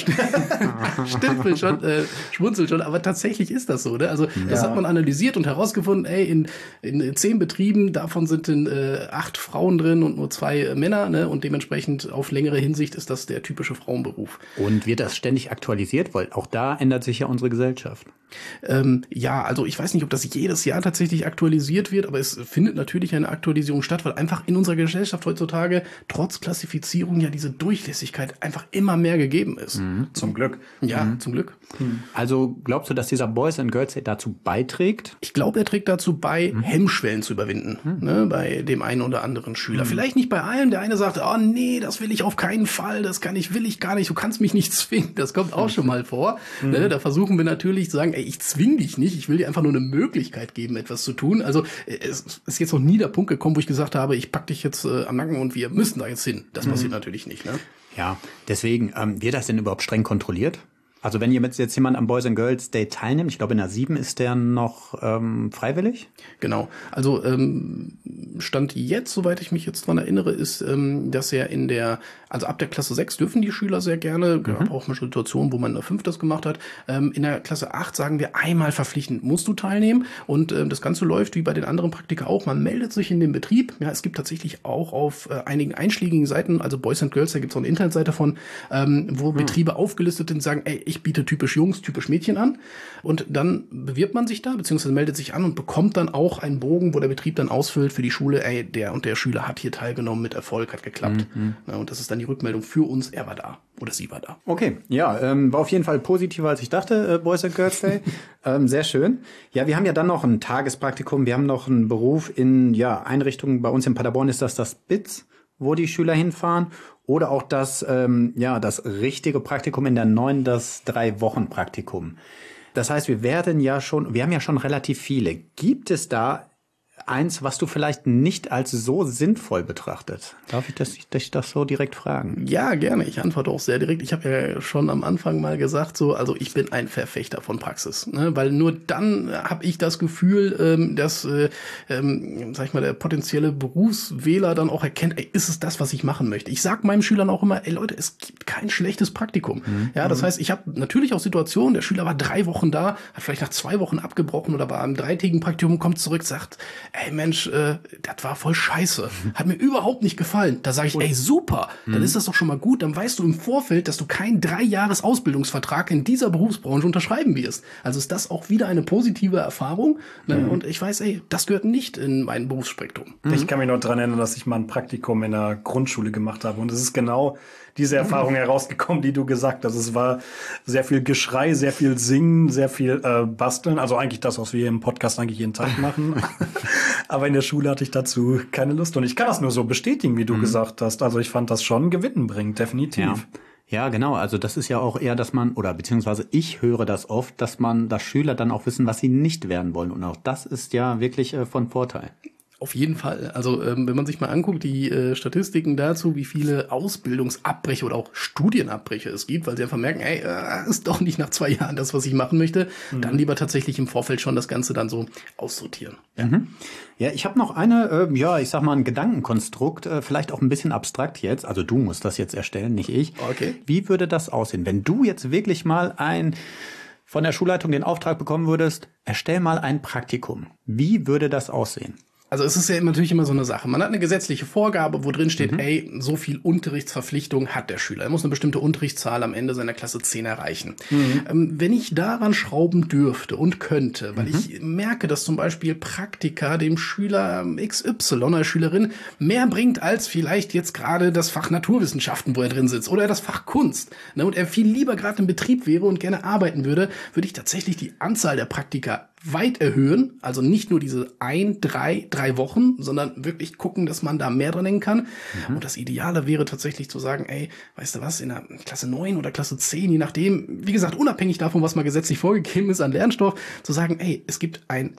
Stempel schon, äh, schmunzelt schon, aber tatsächlich ist das so, ne? Also ja. Das hat man analysiert und herausgefunden, ey, in, in zehn Betrieben, davon sind in, äh, acht Frauen drin und nur zwei äh, Männer, ne? Und dementsprechend auf längere Hinsicht ist das der typische Frauenberuf. Und wird das ständig aktualisiert? Weil auch da ändert sich ja unsere Gesellschaft. Ähm, ja, also ich weiß nicht, ob das jedes Jahr tatsächlich aktualisiert wird, aber es findet natürlich eine Aktualisierung statt, weil einfach in unserer Gesellschaft heutzutage trotz Klassifizierung ja diese Durchlässigkeit einfach immer mehr gegeben ist. Mhm. Zum Glück. Ja, mhm. zum Glück. Mhm. Also glaubst du, dass dieser Boys and Girls Day dazu beiträgt? Ich glaube, er trägt dazu bei, mhm. Hemmschwellen zu überwinden, mhm. ne, bei dem einen oder anderen Schüler. Mhm. Vielleicht nicht bei allen. Der eine sagt, oh nee, das will ich auf keinen Fall, das kann ich, will ich gar nicht, du kannst mich nicht zwingen. Das kommt auch schon mal vor. Mhm. Ne, da versuchen wir natürlich zu sagen, ey, ich zwing dich nicht, ich will dir einfach nur eine Möglichkeit geben, etwas zu tun. Also es ist jetzt noch nie der Punkt gekommen, wo ich gesagt habe, ich pack dich jetzt äh, am Nacken und wir müssen da jetzt hin. Das mhm. passiert natürlich nicht. Ne? Ja, deswegen, ähm, wird das denn überhaupt streng kontrolliert? Also wenn jetzt jemand am Boys and Girls Day teilnimmt, ich glaube in der sieben ist der noch ähm, freiwillig? Genau, also ähm, Stand jetzt, soweit ich mich jetzt dran erinnere, ist, ähm, dass er in der, also ab der Klasse sechs dürfen die Schüler sehr gerne, gab mhm. auch mal Situationen, wo man in der fünf das gemacht hat. Ähm, in der Klasse acht sagen wir, einmal verpflichtend musst du teilnehmen und ähm, das Ganze läuft wie bei den anderen Praktika auch. Man meldet sich in den Betrieb. Ja, es gibt tatsächlich auch auf äh, einigen einschlägigen Seiten, also Boys and Girls, da gibt es auch eine Internetseite von, ähm, wo mhm. Betriebe aufgelistet sind, sagen, ey, ich biete typisch Jungs, typisch Mädchen an. Und dann bewirbt man sich da, beziehungsweise meldet sich an und bekommt dann auch einen Bogen, wo der Betrieb dann ausfüllt für die Schule, ey, der und der Schüler hat hier teilgenommen, mit Erfolg, hat geklappt. Mhm. Ja, und das ist dann die Rückmeldung für uns, er war da oder sie war da. Okay, ja, ähm, war auf jeden Fall positiver, als ich dachte, äh, Boys and Girls Day. ähm, sehr schön. Ja, wir haben ja dann noch ein Tagespraktikum, wir haben noch einen Beruf in ja Einrichtungen, bei uns in Paderborn ist das das B I Z, wo die Schüler hinfahren. Oder auch das, ähm, ja, das richtige Praktikum in der neuen, das Drei-Wochen-Praktikum. Das heißt, wir werden ja schon, wir haben ja schon relativ viele. Gibt es da eins, was du vielleicht nicht als so sinnvoll betrachtet? Darf ich das, dich das so direkt fragen? Ja, gerne. Ich antworte auch sehr direkt. Ich habe ja schon am Anfang mal gesagt, so, also ich bin ein Verfechter von Praxis, ne? Weil nur dann habe ich das Gefühl, ähm, dass, äh, ähm, sag ich mal, der potenzielle Berufswähler dann auch erkennt, ey, ist es das, was ich machen möchte? Ich sag meinen Schülern auch immer, ey Leute, es gibt kein schlechtes Praktikum. Mhm. Ja, das heißt, ich habe natürlich auch Situationen, der Schüler war drei Wochen da, hat vielleicht nach zwei Wochen abgebrochen oder war im dreitägigen Praktikum, kommt zurück, sagt, ey Mensch, äh, das war voll scheiße. Hat mir überhaupt nicht gefallen. Da sage ich, ey, super, dann ist das doch schon mal gut. Dann weißt du im Vorfeld, dass du keinen drei Jahres Ausbildungsvertrag in dieser Berufsbranche unterschreiben wirst. Also ist das auch wieder eine positive Erfahrung. Ne? Mhm. Und ich weiß, ey, das gehört nicht in mein Berufsspektrum. Mhm. Ich kann mich noch dran erinnern, dass ich mal ein Praktikum in der Grundschule gemacht habe. Und es ist genau diese Erfahrung herausgekommen, die du gesagt hast. Es war sehr viel Geschrei, sehr viel Singen, sehr viel äh, Basteln. Also eigentlich das, was wir im Podcast eigentlich jeden Tag machen. Aber in der Schule hatte ich dazu keine Lust. Und ich kann das nur so bestätigen, wie du mhm. gesagt hast. Also ich fand das schon gewinnbringend, definitiv. Ja. Ja, genau. Also das ist ja auch eher, dass man, oder beziehungsweise ich höre das oft, dass man, dass Schüler dann auch wissen, was sie nicht werden wollen. Und auch das ist ja wirklich äh, von Vorteil. Auf jeden Fall. Also ähm, wenn man sich mal anguckt, die äh, Statistiken dazu, wie viele Ausbildungsabbrüche oder auch Studienabbrüche es gibt, weil sie einfach merken, ey, äh, ist doch nicht nach zwei Jahren das, was ich machen möchte, mhm. dann lieber tatsächlich im Vorfeld schon das Ganze dann so aussortieren. Ja, mhm. ja ich habe noch eine, äh, ja, ich sag mal ein Gedankenkonstrukt, äh, vielleicht auch ein bisschen abstrakt jetzt, also du musst das jetzt erstellen, nicht ich. Okay. Wie würde das aussehen, wenn du jetzt wirklich mal ein von der Schulleitung den Auftrag bekommen würdest, erstell mal ein Praktikum. Wie würde das aussehen? Also es ist ja natürlich immer so eine Sache. Man hat eine gesetzliche Vorgabe, wo drin steht, mhm. ey, so viel Unterrichtsverpflichtung hat der Schüler. Er muss eine bestimmte Unterrichtszahl am Ende seiner Klasse zehn erreichen. Mhm. Ähm, wenn ich daran schrauben dürfte und könnte, weil mhm. ich merke, dass zum Beispiel Praktika dem Schüler X Y, der Schülerin, mehr bringt als vielleicht jetzt gerade das Fach Naturwissenschaften, wo er drin sitzt, oder das Fach Kunst, ne, und er viel lieber gerade im Betrieb wäre und gerne arbeiten würde, würde ich tatsächlich die Anzahl der Praktika weit erhöhen, also nicht nur diese ein, drei, drei Wochen, sondern wirklich gucken, dass man da mehr dran denken kann. Mhm. Und das Ideale wäre tatsächlich zu sagen, ey, weißt du was, in der Klasse neun oder Klasse zehn, je nachdem, wie gesagt, unabhängig davon, was mal gesetzlich vorgegeben ist an Lernstoff, zu sagen, ey, es gibt ein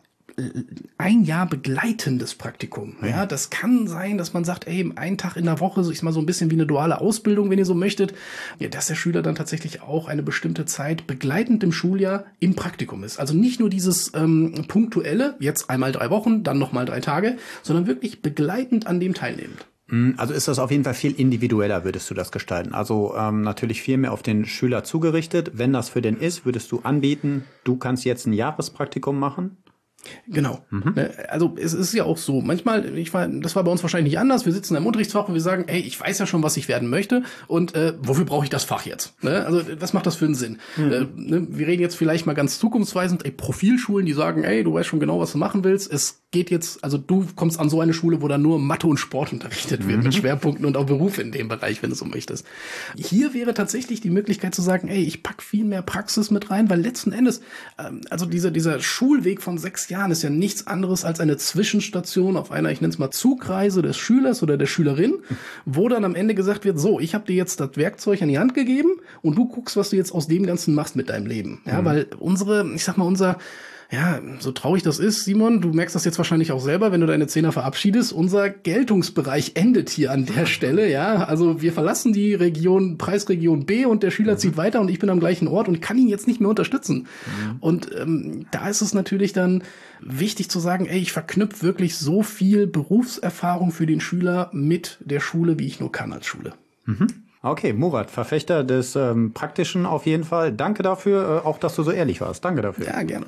ein Jahr begleitendes Praktikum. Ja. ja, das kann sein, dass man sagt, ey, einen Tag in der Woche, so ich mal so ein bisschen wie eine duale Ausbildung, wenn ihr so möchtet, ja, dass der Schüler dann tatsächlich auch eine bestimmte Zeit begleitend im Schuljahr im Praktikum ist. Also nicht nur dieses ähm, punktuelle, jetzt einmal drei Wochen, dann nochmal drei Tage, sondern wirklich begleitend an dem teilnehmend. Also ist das auf jeden Fall viel individueller, würdest du das gestalten. Also ähm, natürlich viel mehr auf den Schüler zugerichtet. Wenn das für den ist, würdest du anbieten, du kannst jetzt ein Jahrespraktikum machen? Genau. Mhm. Also es ist ja auch so, manchmal, ich war, das war bei uns wahrscheinlich nicht anders, wir sitzen im Unterrichtsfach und wir sagen, ey, ich weiß ja schon, was ich werden möchte und äh, wofür brauche ich das Fach jetzt? Ne? Also was macht das für einen Sinn? Mhm. Äh, ne? Wir reden jetzt vielleicht mal ganz zukunftsweisend, ey, Profilschulen, die sagen, ey, du weißt schon genau, was du machen willst, es geht jetzt, also du kommst an so eine Schule, wo dann nur Mathe und Sport unterrichtet wird, mhm. mit Schwerpunkten und auch Berufe in dem Bereich, wenn du so möchtest. Hier wäre tatsächlich die Möglichkeit zu sagen, ey, ich pack viel mehr Praxis mit rein, weil letzten Endes, ähm, also dieser, dieser Schulweg von sechs Jahren ist ja nichts anderes als eine Zwischenstation auf einer, ich nenne es mal Zugreise des Schülers oder der Schülerin, wo dann am Ende gesagt wird, so, ich habe dir jetzt das Werkzeug an die Hand gegeben und du guckst, was du jetzt aus dem Ganzen machst mit deinem Leben. Ja, mhm. weil unsere, ich sag mal, unser Ja, so traurig das ist, Simon, du merkst das jetzt wahrscheinlich auch selber, wenn du deine Zehner verabschiedest. Unser Geltungsbereich endet hier an der Stelle, ja. Also wir verlassen die Region, Preisregion B und der Schüler mhm. zieht weiter und ich bin am gleichen Ort und kann ihn jetzt nicht mehr unterstützen. Mhm. Und ähm, da ist es natürlich dann wichtig zu sagen, ey, ich verknüpfe wirklich so viel Berufserfahrung für den Schüler mit der Schule, wie ich nur kann als Schule. Mhm. Okay, Murat, Verfechter des ähm, Praktischen auf jeden Fall. Danke dafür, äh, auch dass du so ehrlich warst. Danke dafür. Ja, gerne.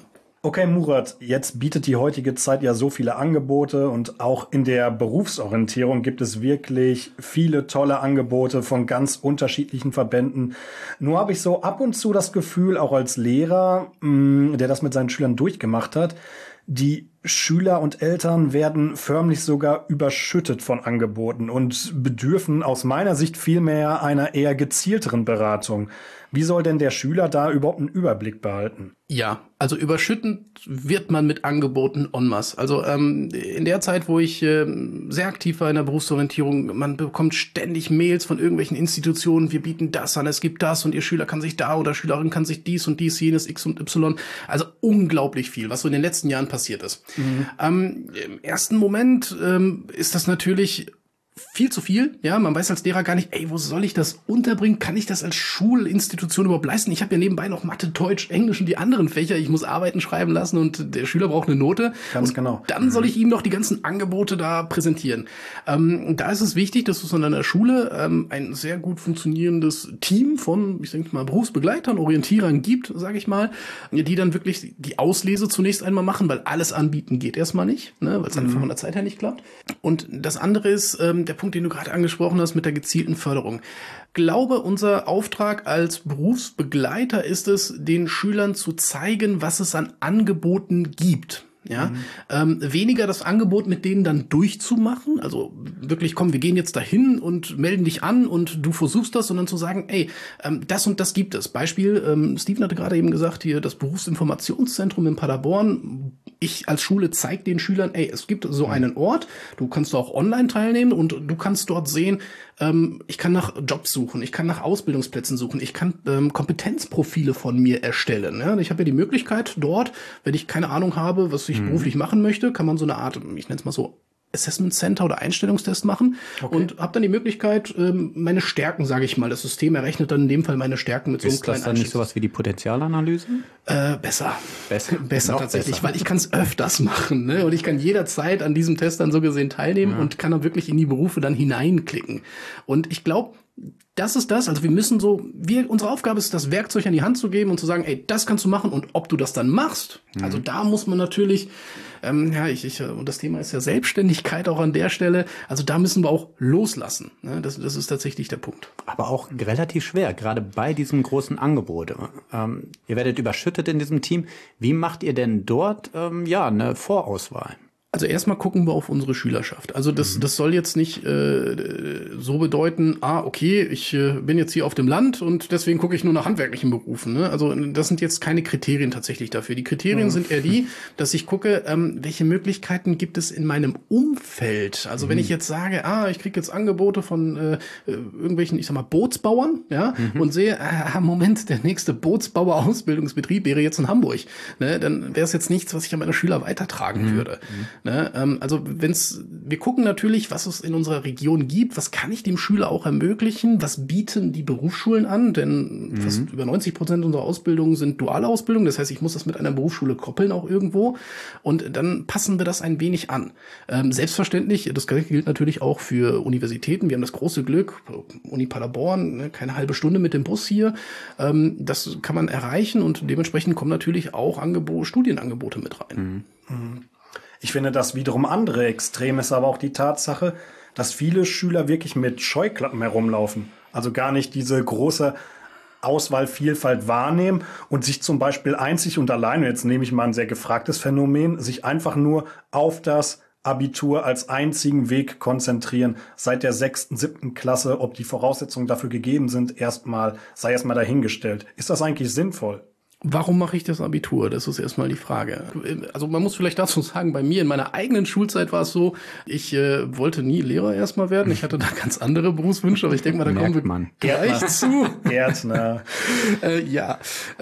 Okay, Murat, jetzt bietet die heutige Zeit ja so viele Angebote und auch in der Berufsorientierung gibt es wirklich viele tolle Angebote von ganz unterschiedlichen Verbänden. Nur habe ich so ab und zu das Gefühl, auch als Lehrer, mh, der das mit seinen Schülern durchgemacht hat, die Schüler und Eltern werden förmlich sogar überschüttet von Angeboten und bedürfen aus meiner Sicht vielmehr einer eher gezielteren Beratung. Wie soll denn der Schüler da überhaupt einen Überblick behalten? Ja, also überschüttend wird man mit Angeboten en masse. Also ähm, in der Zeit, wo ich äh, sehr aktiv war in der Berufsorientierung, man bekommt ständig Mails von irgendwelchen Institutionen, wir bieten das an, es gibt das und ihr Schüler kann sich da oder Schülerin kann sich dies und dies, jenes, X und Y. Also unglaublich viel, was so in den letzten Jahren passiert ist. Mhm. Ähm, im ersten Moment ähm, ist das natürlich viel zu viel, ja, man weiß als Lehrer gar nicht, ey, wo soll ich das unterbringen? Kann ich das als Schulinstitution überhaupt leisten? Ich habe ja nebenbei noch Mathe, Deutsch, Englisch und die anderen Fächer. Ich muss Arbeiten schreiben lassen und der Schüler braucht eine Note. Ganz und genau. Dann soll ich ihm noch die ganzen Angebote da präsentieren. Ähm, da ist es wichtig, dass es an einer Schule ähm, ein sehr gut funktionierendes Team von, ich denke mal, Berufsbegleitern, Orientierern gibt, sage ich mal, die dann wirklich die Auslese zunächst einmal machen, weil alles anbieten geht erstmal nicht, ne, weil es mhm. einfach von der Zeit her nicht klappt. Und das andere ist, ähm, der Punkt, den du gerade angesprochen hast mit der gezielten Förderung. Glaube, unser Auftrag als Berufsbegleiter ist es, den Schülern zu zeigen, was es an Angeboten gibt. Ja, mhm. ähm, weniger das Angebot mit denen dann durchzumachen, also wirklich, komm, wir gehen jetzt dahin und melden dich an und du versuchst das, sondern zu sagen, ey, ähm, das und das gibt es. Beispiel, ähm, Steven hatte gerade eben gesagt, hier das Berufsinformationszentrum in Paderborn. Ich als Schule zeige den Schülern, ey, es gibt so einen Ort, du kannst auch online teilnehmen und du kannst dort sehen, ähm, ich kann nach Jobs suchen, ich kann nach Ausbildungsplätzen suchen, ich kann ähm, Kompetenzprofile von mir erstellen. Ja? Ich habe ja die Möglichkeit dort, wenn ich keine Ahnung habe, was ich mhm. beruflich machen möchte, kann man so eine Art, ich nenne es mal so, Assessment Center oder Einstellungstest machen okay. und habe dann die Möglichkeit, meine Stärken, sage ich mal, das System errechnet dann in dem Fall meine Stärken mit so einem kleinen Ist das dann nicht sowas wie die Potenzialanalyse? Äh, besser. Besser, besser tatsächlich, besser. Weil ich kann es öfters machen, ne? Und ich kann jederzeit an diesem Test dann so gesehen teilnehmen ja. und kann dann wirklich in die Berufe dann hineinklicken. Und ich glaube, das ist das, also wir müssen so, wir, unsere Aufgabe ist, das Werkzeug an die Hand zu geben und zu sagen, ey, das kannst du machen und ob du das dann machst, mhm. also da muss man natürlich, ähm, ja, ich, ich, und das Thema ist ja Selbstständigkeit auch an der Stelle, also da müssen wir auch loslassen, ne? das, das ist tatsächlich der Punkt. Aber auch relativ schwer, gerade bei diesem großen Angebot. Ähm, ihr werdet überschüttet in diesem Team. Wie macht ihr denn dort, ähm, ja, eine Vorauswahl? Also erstmal gucken wir auf unsere Schülerschaft. Also das, mhm. das soll jetzt nicht äh, so bedeuten, ah, okay, ich äh, bin jetzt hier auf dem Land und deswegen gucke ich nur nach handwerklichen Berufen. Ne? Also das sind jetzt keine Kriterien tatsächlich dafür. Die Kriterien mhm. sind eher die, dass ich gucke, ähm, welche Möglichkeiten gibt es in meinem Umfeld. Also mhm. wenn ich jetzt sage, ah, ich kriege jetzt Angebote von äh, irgendwelchen, ich sag mal, Bootsbauern, ja, mhm. und sehe, ah, Moment, der nächste Bootsbauer-Ausbildungsbetrieb wäre jetzt in Hamburg. Ne? Dann wäre es jetzt nichts, was ich an meine Schüler weitertragen mhm. würde. Mhm. Ne, ähm, also wenn's, wir gucken natürlich, was es in unserer Region gibt, was kann ich dem Schüler auch ermöglichen, was bieten die Berufsschulen an, denn mhm. fast über neunzig Prozent unserer Ausbildungen sind duale Ausbildungen, das heißt, ich muss das mit einer Berufsschule koppeln auch irgendwo und dann passen wir das ein wenig an. Ähm, selbstverständlich, das gilt natürlich auch für Universitäten, wir haben das große Glück, Uni Paderborn, ne, keine halbe Stunde mit dem Bus hier, ähm, das kann man erreichen und dementsprechend kommen natürlich auch Angebo- Studienangebote mit rein. Mhm. Mhm. Ich finde, das wiederum andere Extrem ist aber auch die Tatsache, dass viele Schüler wirklich mit Scheuklappen herumlaufen. Also gar nicht diese große Auswahlvielfalt wahrnehmen und sich zum Beispiel einzig und alleine, jetzt nehme ich mal ein sehr gefragtes Phänomen, sich einfach nur auf das Abitur als einzigen Weg konzentrieren. Seit der sechsten, siebten Klasse, ob die Voraussetzungen dafür gegeben sind, erstmal, sei erstmal dahingestellt. Ist das eigentlich sinnvoll? Warum mache ich das Abitur? Das ist erstmal die Frage. Also man muss vielleicht dazu sagen, bei mir in meiner eigenen Schulzeit war es so, ich äh, wollte nie Lehrer erstmal werden. Ich hatte da ganz andere Berufswünsche, aber ich denke mal, da kommen wir man. gleich zu. Gärtner. äh, ja,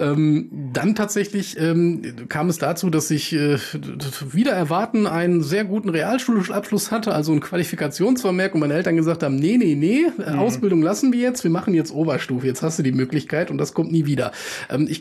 ähm, dann tatsächlich ähm, kam es dazu, dass ich äh, wieder erwarten einen sehr guten Realschulabschluss hatte, also ein Qualifikationsvermerk und meine Eltern gesagt haben, nee, nee, nee, mhm. Ausbildung lassen wir jetzt, wir machen jetzt Oberstufe, jetzt hast du die Möglichkeit und das kommt nie wieder. Ähm, ich glaube, das ist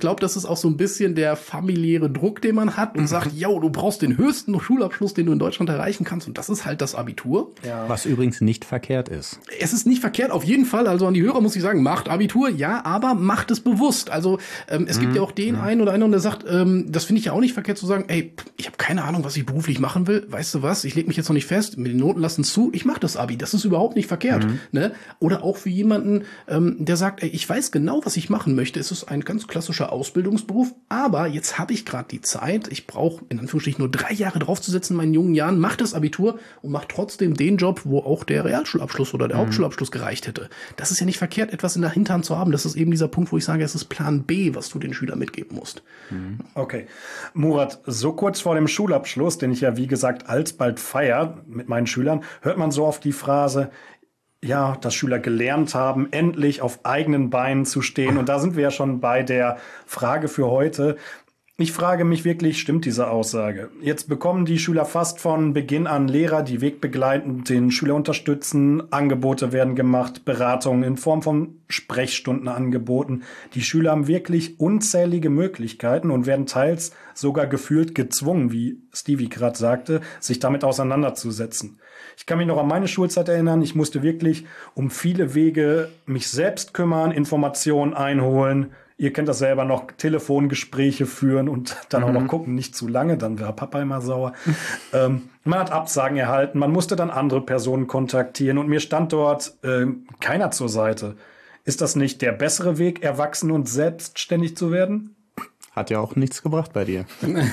auch so ein bisschen der familiäre Druck, den man hat und sagt, yo, du brauchst den höchsten Schulabschluss, den du in Deutschland erreichen kannst. Und das ist halt das Abitur. Ja. Was übrigens nicht verkehrt ist. Es ist nicht verkehrt, auf jeden Fall. Also an die Hörer muss ich sagen, macht Abitur, ja, aber macht es bewusst. Also ähm, es mhm. gibt ja auch den mhm. einen oder anderen, der sagt, ähm, das finde ich ja auch nicht verkehrt zu sagen, ey, ich habe keine Ahnung, was ich beruflich machen will. Weißt du was, ich lege mich jetzt noch nicht fest, mit den Noten lassen zu, ich mache das Abi. Das ist überhaupt nicht verkehrt. Mhm. Ne? Oder auch für jemanden, ähm, der sagt, ey, ich weiß genau, was ich machen möchte. Es ist ein ganz klassischer Ausbildungsberuf, aber jetzt habe ich gerade die Zeit, ich brauche in Anführungsstrichen nur drei Jahre draufzusetzen in meinen jungen Jahren, mach das Abitur und mach trotzdem den Job, wo auch der Realschulabschluss oder der mhm. Hauptschulabschluss gereicht hätte. Das ist ja nicht verkehrt, etwas in der Hinterhand zu haben. Das ist eben dieser Punkt, wo ich sage, es ist Plan B, was du den Schülern mitgeben musst. Mhm. Okay. Murat, so kurz vor dem Schulabschluss, den ich ja wie gesagt alsbald feiere mit meinen Schülern, hört man so oft die Phrase, ja, dass Schüler gelernt haben, endlich auf eigenen Beinen zu stehen. Und da sind wir ja schon bei der Frage für heute. Ich frage mich wirklich, stimmt diese Aussage? Jetzt bekommen die Schüler fast von Beginn an Lehrer, die wegbegleitend den Schüler unterstützen. Angebote werden gemacht, Beratungen in Form von Sprechstunden angeboten. Die Schüler haben wirklich unzählige Möglichkeiten und werden teils sogar gefühlt gezwungen, wie Stevie gerade sagte, sich damit auseinanderzusetzen. Ich kann mich noch an meine Schulzeit erinnern. Ich musste wirklich um viele Wege mich selbst kümmern, Informationen einholen. Ihr kennt das selber noch, Telefongespräche führen und dann mhm. auch noch gucken, nicht zu lange, dann wäre Papa immer sauer. ähm, man hat Absagen erhalten, man musste dann andere Personen kontaktieren und mir stand dort äh, keiner zur Seite. Ist das nicht der bessere Weg, erwachsen und selbstständig zu werden? Hat ja auch nichts gebracht bei dir.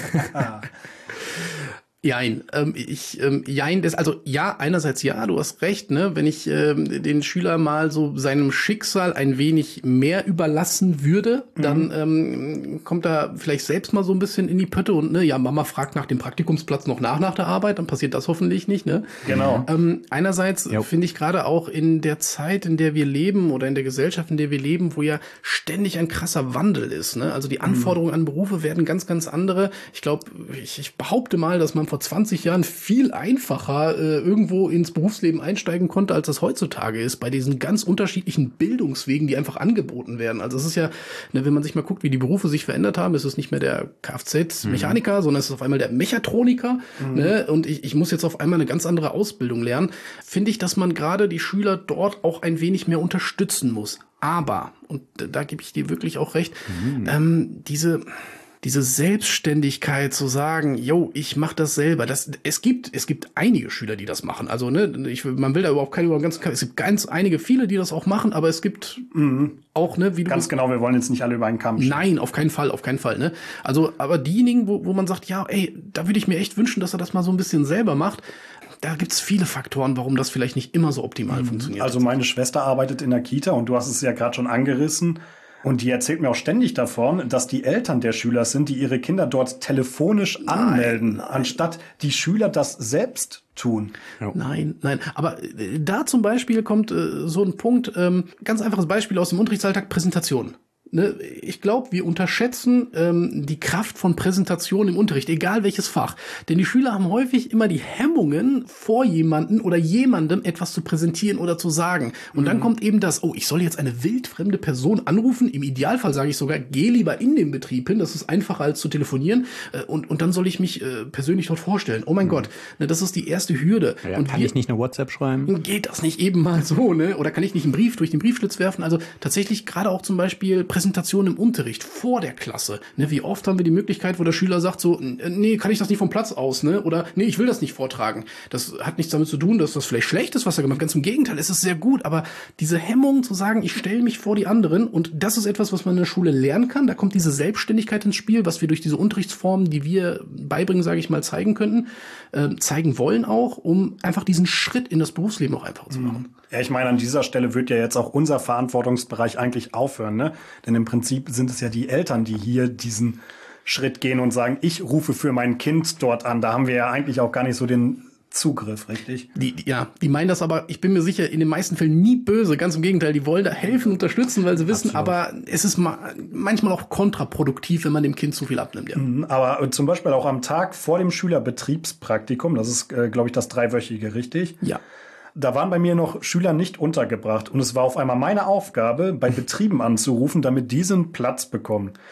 Jein, ähm, ich, ähm, jein, das, also ja, einerseits ja, du hast recht, ne, wenn ich ähm, den Schüler mal so seinem Schicksal ein wenig mehr überlassen würde, mhm. dann ähm, kommt er vielleicht selbst mal so ein bisschen in die Pötte und ne, ja, Mama fragt nach dem Praktikumsplatz noch nach nach der Arbeit, dann passiert das hoffentlich nicht, ne? Genau. Ähm, einerseits finde ich gerade auch in der Zeit, in der wir leben oder in der Gesellschaft, in der wir leben, wo ja ständig ein krasser Wandel ist, ne? Also die Anforderungen mhm. an Berufe werden ganz, ganz andere. Ich glaube, ich, ich behaupte mal, dass man vor zwanzig Jahren viel einfacher äh, irgendwo ins Berufsleben einsteigen konnte, als das heutzutage ist, bei diesen ganz unterschiedlichen Bildungswegen, die einfach angeboten werden. Also es ist ja, ne, wenn man sich mal guckt, wie die Berufe sich verändert haben, ist es nicht mehr der Kfz-Mechaniker, mhm. sondern es ist auf einmal der Mechatroniker. Mhm. Ne, und ich, ich muss jetzt auf einmal eine ganz andere Ausbildung lernen. Finde ich, dass man gerade die Schüler dort auch ein wenig mehr unterstützen muss. Aber, und da gebe ich dir wirklich auch recht, mhm. ähm, diese... diese Selbstständigkeit zu sagen, yo, ich mache das selber. Das, es gibt, es gibt einige Schüler, die das machen. Also, ne, ich, man will da überhaupt keine über ganz, es gibt ganz einige viele, die das auch machen, aber es gibt mhm. auch, ne, wie du. Ganz genau, wir wollen jetzt nicht alle über einen Kamm stellen. Nein, auf keinen Fall, auf keinen Fall, ne. Also, aber diejenigen, wo, wo man sagt, ja, ey, da würde ich mir echt wünschen, dass er das mal so ein bisschen selber macht. Da gibt's viele Faktoren, warum das vielleicht nicht immer so optimal mhm. funktioniert. Also, meine Schwester arbeitet in der Kita und du hast es ja gerade schon angerissen. Und die erzählt mir auch ständig davon, dass die Eltern der Schüler sind, die ihre Kinder dort telefonisch nein, anmelden, nein. anstatt die Schüler das selbst tun. Ja. Nein, nein. Aber äh, da zum Beispiel kommt äh, so ein Punkt, ähm, ganz einfaches Beispiel aus dem Unterrichtsalltag, Präsentation. Ne, ich glaube, wir unterschätzen ähm, die Kraft von Präsentation im Unterricht, egal welches Fach. Denn die Schüler haben häufig immer die Hemmungen, vor jemanden oder jemandem etwas zu präsentieren oder zu sagen. Und mhm. dann kommt eben das, oh, ich soll jetzt eine wildfremde Person anrufen. Im Idealfall sage ich sogar, geh lieber in den Betrieb hin. Das ist einfacher als zu telefonieren. Äh, und, und dann soll ich mich äh, persönlich dort vorstellen. Oh mein mhm. Gott, ne, das ist die erste Hürde. Ja, und kann wir, ich nicht eine WhatsApp schreiben? Geht das nicht eben mal so, ne? Oder kann ich nicht einen Brief durch den Briefschlitz werfen? Also tatsächlich gerade auch zum Beispiel Präsentation im Unterricht vor der Klasse. Ne, wie oft haben wir die Möglichkeit, wo der Schüler sagt so, nee, kann ich das nicht vom Platz aus, ne? Oder nee, ich will das nicht vortragen. Das hat nichts damit zu tun, dass das vielleicht schlecht ist, was er gemacht hat. Ganz im Gegenteil, es ist sehr gut. Aber diese Hemmung zu sagen, ich stelle mich vor die anderen, und das ist etwas, was man in der Schule lernen kann. Da kommt diese Selbstständigkeit ins Spiel, was wir durch diese Unterrichtsformen, die wir beibringen, sage ich mal, zeigen könnten, äh, zeigen wollen auch, um einfach diesen Schritt in das Berufsleben auch einfacher zu machen. Ja, ich meine, an dieser Stelle wird ja jetzt auch unser Verantwortungsbereich eigentlich aufhören, ne? Denn im Prinzip sind es ja die Eltern, die hier diesen Schritt gehen und sagen, ich rufe für mein Kind dort an. Da haben wir ja eigentlich auch gar nicht so den Zugriff, richtig? Die, die, ja, die meinen das aber, ich bin mir sicher, in den meisten Fällen nie böse. Ganz im Gegenteil, die wollen da helfen, unterstützen, weil sie wissen, absolut. Aber es ist ma- manchmal auch kontraproduktiv, wenn man dem Kind zu viel abnimmt. Ja. Mhm, aber zum Beispiel auch am Tag vor dem Schülerbetriebspraktikum, das ist, äh, glaube ich, das dreiwöchige, richtig? Ja. Da waren bei mir noch Schüler nicht untergebracht und es war auf einmal meine Aufgabe, bei Betrieben anzurufen, damit diese einen Platz bekommen.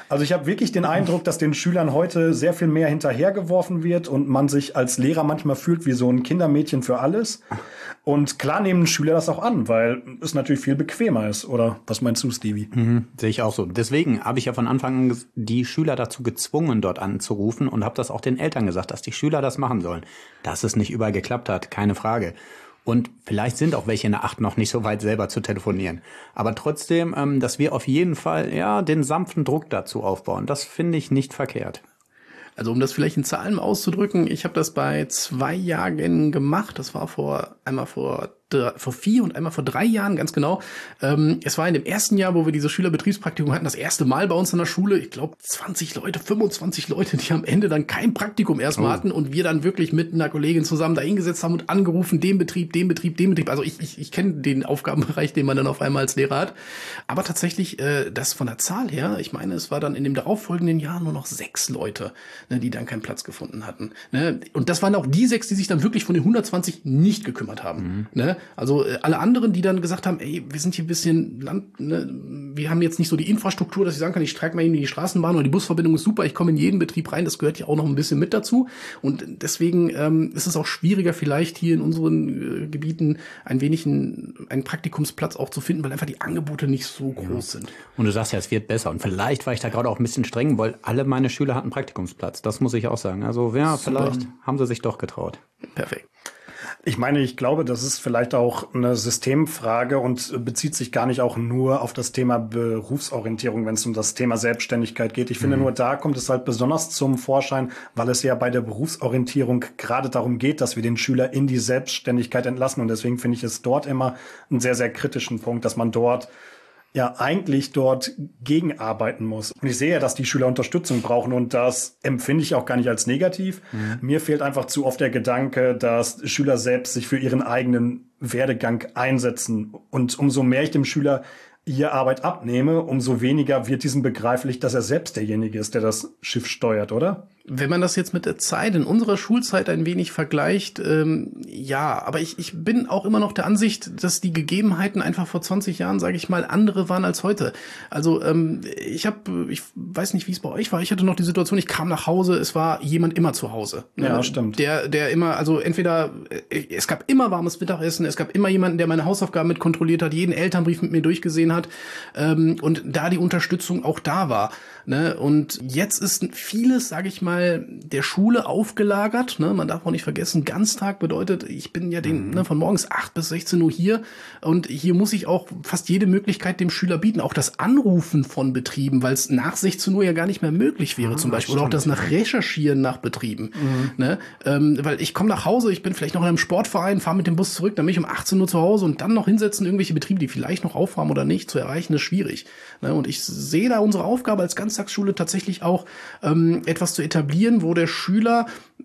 Also ich habe wirklich den Eindruck, dass den Schülern heute sehr viel mehr hinterhergeworfen wird und man sich als Lehrer manchmal fühlt wie so ein Kindermädchen für alles. Und klar nehmen Schüler das auch an, weil es natürlich viel bequemer ist. Oder was meinst du, Stevie? Mhm, sehe ich auch so. Deswegen habe ich ja von Anfang an die Schüler dazu gezwungen, dort anzurufen und habe das auch den Eltern gesagt, dass die Schüler das machen sollen. Dass es nicht überall geklappt hat, keine Frage. Und vielleicht sind auch welche in der acht noch nicht so weit, selber zu telefonieren. Aber trotzdem, ähm, dass wir auf jeden Fall ja den sanften Druck dazu aufbauen, das finde ich nicht verkehrt. Also um das vielleicht in Zahlen auszudrücken, ich habe das bei zwei Jahrgängen gemacht. Das war vor einmal vor vor vier und einmal vor drei Jahren, ganz genau. Ähm, es war in dem ersten Jahr, wo wir diese Schülerbetriebspraktikum hatten, das erste Mal bei uns in der Schule. Ich glaube, zwanzig Leute, fünfundzwanzig Leute, die am Ende dann kein Praktikum erstmal oh. hatten und wir dann wirklich mit einer Kollegin zusammen da hingesetzt haben und angerufen, den Betrieb, den Betrieb, den Betrieb. Also ich, ich, ich kenne den Aufgabenbereich, den man dann auf einmal als Lehrer hat. Aber tatsächlich, äh, das von der Zahl her, ich meine, es war dann in dem darauffolgenden Jahr nur noch sechs Leute, ne, die dann keinen Platz gefunden hatten. Ne? Und das waren auch die sechs, die sich dann wirklich von den hundertzwanzig nicht gekümmert haben. Mhm. Ne? Also äh, alle anderen, die dann gesagt haben, ey, wir sind hier ein bisschen Land, ne? Wir haben jetzt nicht so die Infrastruktur, dass ich sagen kann, ich streike mal in die Straßenbahn oder die Busverbindung ist super, ich komme in jeden Betrieb rein, das gehört ja auch noch ein bisschen mit dazu. Und deswegen ähm, ist es auch schwieriger, vielleicht hier in unseren äh, Gebieten ein wenig ein, einen Praktikumsplatz auch zu finden, weil einfach die Angebote nicht so groß ja. sind. Und du sagst ja, es wird besser. Und vielleicht war ich da gerade auch ein bisschen streng, weil alle meine Schüler hatten Praktikumsplatz. Das muss ich auch sagen. Also ja, super. Vielleicht haben sie sich doch getraut. Perfekt. Ich meine, ich glaube, das ist vielleicht auch eine Systemfrage und bezieht sich gar nicht auch nur auf das Thema Berufsorientierung, wenn es um das Thema Selbstständigkeit geht. Ich finde, mhm. nur da kommt es halt besonders zum Vorschein, weil es ja bei der Berufsorientierung gerade darum geht, dass wir den Schüler in die Selbstständigkeit entlassen. Und deswegen finde ich es dort immer einen sehr, sehr kritischen Punkt, dass man dort ja eigentlich dort gegenarbeiten muss. Und ich sehe ja, dass die Schüler Unterstützung brauchen und das empfinde ich auch gar nicht als negativ. Mhm. Mir fehlt einfach zu oft der Gedanke, dass Schüler selbst sich für ihren eigenen Werdegang einsetzen. Und umso mehr ich dem Schüler ihre Arbeit abnehme, umso weniger wird diesem begreiflich, dass er selbst derjenige ist, der das Schiff steuert, oder? Wenn man das jetzt mit der Zeit in unserer Schulzeit ein wenig vergleicht, ähm, ja, aber ich, ich bin auch immer noch der Ansicht, dass die Gegebenheiten einfach vor zwanzig Jahren, sage ich mal, andere waren als heute. Also ähm, ich habe, ich weiß nicht, wie es bei euch war, ich hatte noch die Situation, ich kam nach Hause, es war jemand immer zu Hause. Ja, ne? Stimmt. Der, der immer, also entweder, es gab immer warmes Mittagessen, es gab immer jemanden, der meine Hausaufgaben mit kontrolliert hat, jeden Elternbrief mit mir durchgesehen hat ähm, und da die Unterstützung auch da war. Ne? Und jetzt ist vieles, sage ich mal, der Schule aufgelagert. Ne? Man darf auch nicht vergessen, Ganztag bedeutet, ich bin ja den, ne, von morgens acht bis sechzehn Uhr hier und hier muss ich auch fast jede Möglichkeit dem Schüler bieten. Auch das Anrufen von Betrieben, weil es nach sechzehn Uhr ja gar nicht mehr möglich wäre, ah, zum Beispiel. Oder auch das nach Recherchieren nach Betrieben. Mhm. Ne? Ähm, weil ich komme nach Hause, ich bin vielleicht noch in einem Sportverein, fahre mit dem Bus zurück, dann bin ich um achtzehn Uhr zu Hause und dann noch hinsetzen, irgendwelche Betriebe, die vielleicht noch aufhaben oder nicht, zu erreichen, ist schwierig. Ne? Und ich sehe da unsere Aufgabe als Ganztagsschule tatsächlich auch, ähm, etwas zu etablieren, wo der Schüler,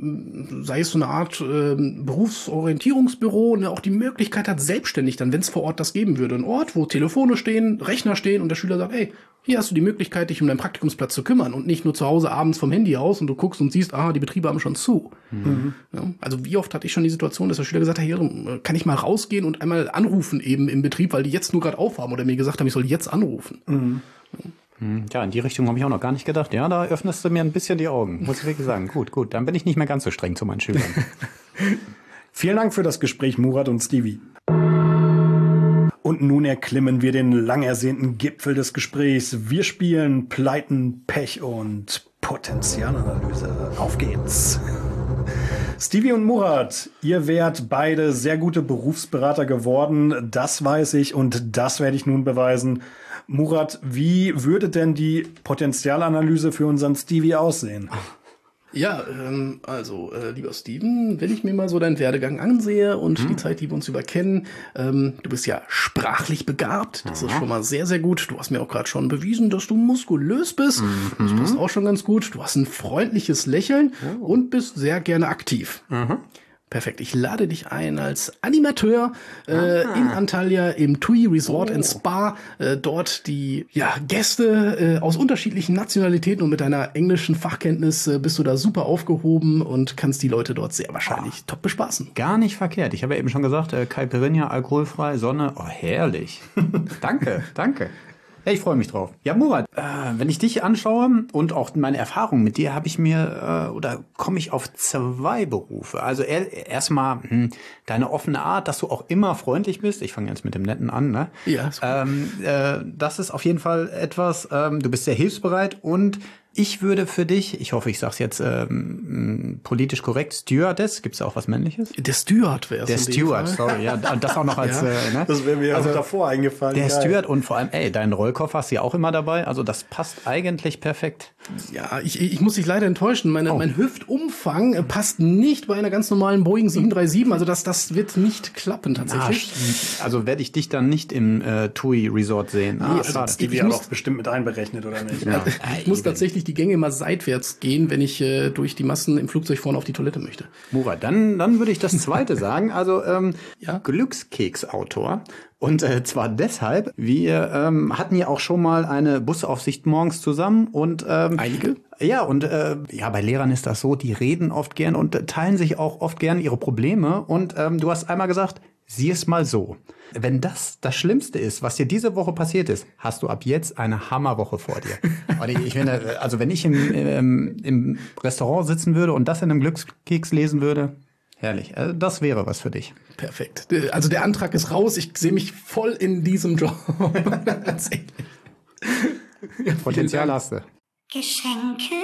sei es so eine Art äh, Berufsorientierungsbüro, ne, auch die Möglichkeit hat, selbstständig dann, wenn es vor Ort das geben würde, ein Ort, wo Telefone stehen, Rechner stehen und der Schüler sagt, ey, hier hast du die Möglichkeit, dich um deinen Praktikumsplatz zu kümmern und nicht nur zu Hause abends vom Handy aus und du guckst und siehst, ah, die Betriebe haben schon zu. Mhm. Ja, also wie oft hatte ich schon die Situation, dass der Schüler gesagt hat, hier, kann ich mal rausgehen und einmal anrufen eben im Betrieb, weil die jetzt nur gerade aufhaben oder mir gesagt haben, ich soll jetzt anrufen. Mhm. Ja. Ja, in die Richtung habe ich auch noch gar nicht gedacht. Ja, da öffnest du mir ein bisschen die Augen, muss ich wirklich sagen. Gut, gut, dann bin ich nicht mehr ganz so streng zu meinen Schülern. Vielen Dank für das Gespräch, Murat und Stevie. Und nun erklimmen wir den lang ersehnten Gipfel des Gesprächs. Wir spielen Pleiten, Pech und Potenzialanalyse. Auf geht's. Stevie und Murat, ihr wärt beide sehr gute Berufsberater geworden. Das weiß ich und das werde ich nun beweisen. Murat, wie würde denn die Potenzialanalyse für unseren Stevie aussehen? Ja, ähm, also, äh, lieber Steven, wenn ich mir mal so deinen Werdegang ansehe und hm. die Zeit, die wir uns überkennen, ähm, du bist ja sprachlich begabt, das Aha. ist schon mal sehr, sehr gut. Du hast mir auch gerade schon bewiesen, dass du muskulös bist, mhm. das passt auch schon ganz gut. Du hast ein freundliches Lächeln oh. und bist sehr gerne aktiv. Mhm. Perfekt. Ich lade dich ein als Animateur äh, in Antalya im Tui Resort oh. and Spa. Äh, dort die ja, Gäste äh, aus unterschiedlichen Nationalitäten und mit deiner englischen Fachkenntnis äh, bist du da super aufgehoben und kannst die Leute dort sehr wahrscheinlich oh. top bespaßen. Gar nicht verkehrt. Ich habe ja eben schon gesagt, äh, Caipirinha, alkoholfrei, Sonne. Oh, herrlich. Danke, danke. Ja, ich freue mich drauf. Ja, Murat, äh, wenn ich dich anschaue und auch meine Erfahrungen mit dir, habe ich mir, äh, oder komme ich auf zwei Berufe. Also er, erstmal hm, deine offene Art, dass du auch immer freundlich bist. Ich fange jetzt mit dem Netten an, ne? Ja. Ist gut. Ähm, äh, das ist auf jeden Fall etwas, ähm, du bist sehr hilfsbereit und ich würde für dich, ich hoffe, ich sage es jetzt ähm, politisch korrekt, Stewardess, gibt es auch was Männliches? Der Steward wäre es. Der Steward, sorry, ja, das auch noch als, Ja. äh, ne? Das wäre mir Also, auch davor eingefallen. Der Geil. Steward und vor allem, ey, deinen Rollkoffer hast du ja auch immer dabei, also das passt eigentlich perfekt. Ja, ich, ich muss dich leider enttäuschen. Meine, Oh. Mein Hüftumfang äh, passt nicht bei einer ganz normalen Boeing sieben drei sieben. Also das, das wird nicht klappen tatsächlich. Ah, also werde ich dich dann nicht im äh, Tui Resort sehen. Ah, Nee, also schade. Die Ich wäre muss- doch bestimmt mit einberechnet, oder nicht? Ja. Ich muss tatsächlich die Gänge immer seitwärts gehen, wenn ich äh, durch die Massen im Flugzeug vorne auf die Toilette möchte. Murat, dann, dann würde ich das zweite sagen. Also ähm, Ja. Glückskeksautor. Und äh, zwar deshalb, wir ähm, hatten ja auch schon mal eine Busaufsicht morgens zusammen und ähm, Einige? Ja, und äh, ja, bei Lehrern ist das so, die reden oft gern und äh, teilen sich auch oft gern ihre Probleme. Und ähm, du hast einmal gesagt, sieh es mal so. Wenn das das Schlimmste ist, was dir diese Woche passiert ist, hast du ab jetzt eine Hammerwoche vor dir. Und ich, ich finde, also wenn ich im, im, im Restaurant sitzen würde und das in einem Glückskeks lesen würde, herrlich. Äh, Das wäre was für dich. Perfekt. Also der Antrag ist raus. Ich sehe mich voll in diesem Job. Tatsächlich. Ja, Potenzial vielen Dank. hast du. Geschenke?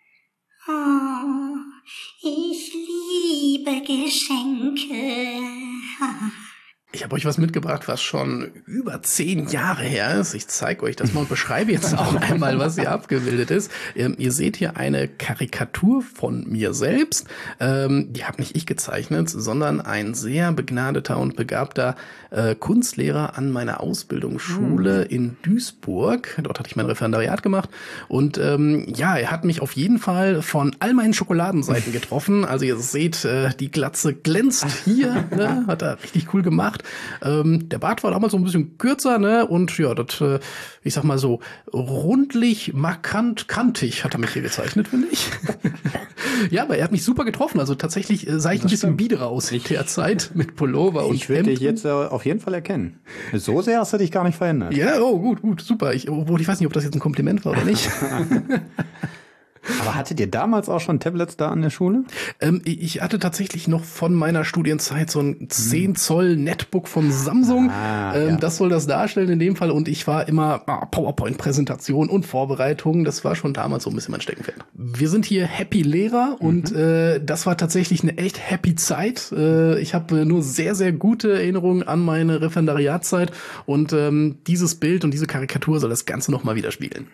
Oh, ich liebe Geschenke. Ich habe euch was mitgebracht, was schon über zehn Jahre her ist. Ich zeige euch das mal und beschreibe jetzt auch einmal, was hier abgebildet ist. Ähm, ihr seht hier eine Karikatur von mir selbst. Ähm, die habe nicht ich gezeichnet, sondern ein sehr begnadeter und begabter äh, Kunstlehrer an meiner Ausbildungsschule in Duisburg. Dort hatte ich mein Referendariat gemacht. Und ähm, ja, er hat mich auf jeden Fall von all meinen Schokoladenseiten getroffen. Also ihr seht, äh, die Glatze glänzt hier. Ne? Hat er richtig cool gemacht. Ähm, der Bart war damals so ein bisschen kürzer, ne? Und ja, das, äh, ich sag mal so, rundlich, markant, kantig hat er mich hier gezeichnet, finde ich. Ja, aber er hat mich super getroffen. Also tatsächlich äh, sah ich ein bisschen biederer aus in der Zeit mit Pullover und Ich würde Hemd. dich jetzt äh, auf jeden Fall erkennen. So sehr hast du dich gar nicht verändert. Ja, oh, gut, gut, super. Ich, obwohl ich weiß nicht, ob das jetzt ein Kompliment war oder nicht. Aber hattet ihr damals auch schon Tablets da an der Schule? ähm, ich hatte tatsächlich noch von meiner Studienzeit so ein zehn Zoll Netbook von Samsung. Ah, ähm, ja. Das soll das darstellen in dem Fall. Und ich war immer ah, PowerPoint-Präsentation und Vorbereitungen. Das war schon damals so ein bisschen mein Steckenpferd. Wir sind hier Happy Lehrer und äh, das war tatsächlich eine echt happy Zeit. Äh, ich habe äh, nur sehr, sehr gute Erinnerungen an meine Referendariatzeit. Und ähm, dieses Bild und diese Karikatur soll das Ganze nochmal widerspiegeln.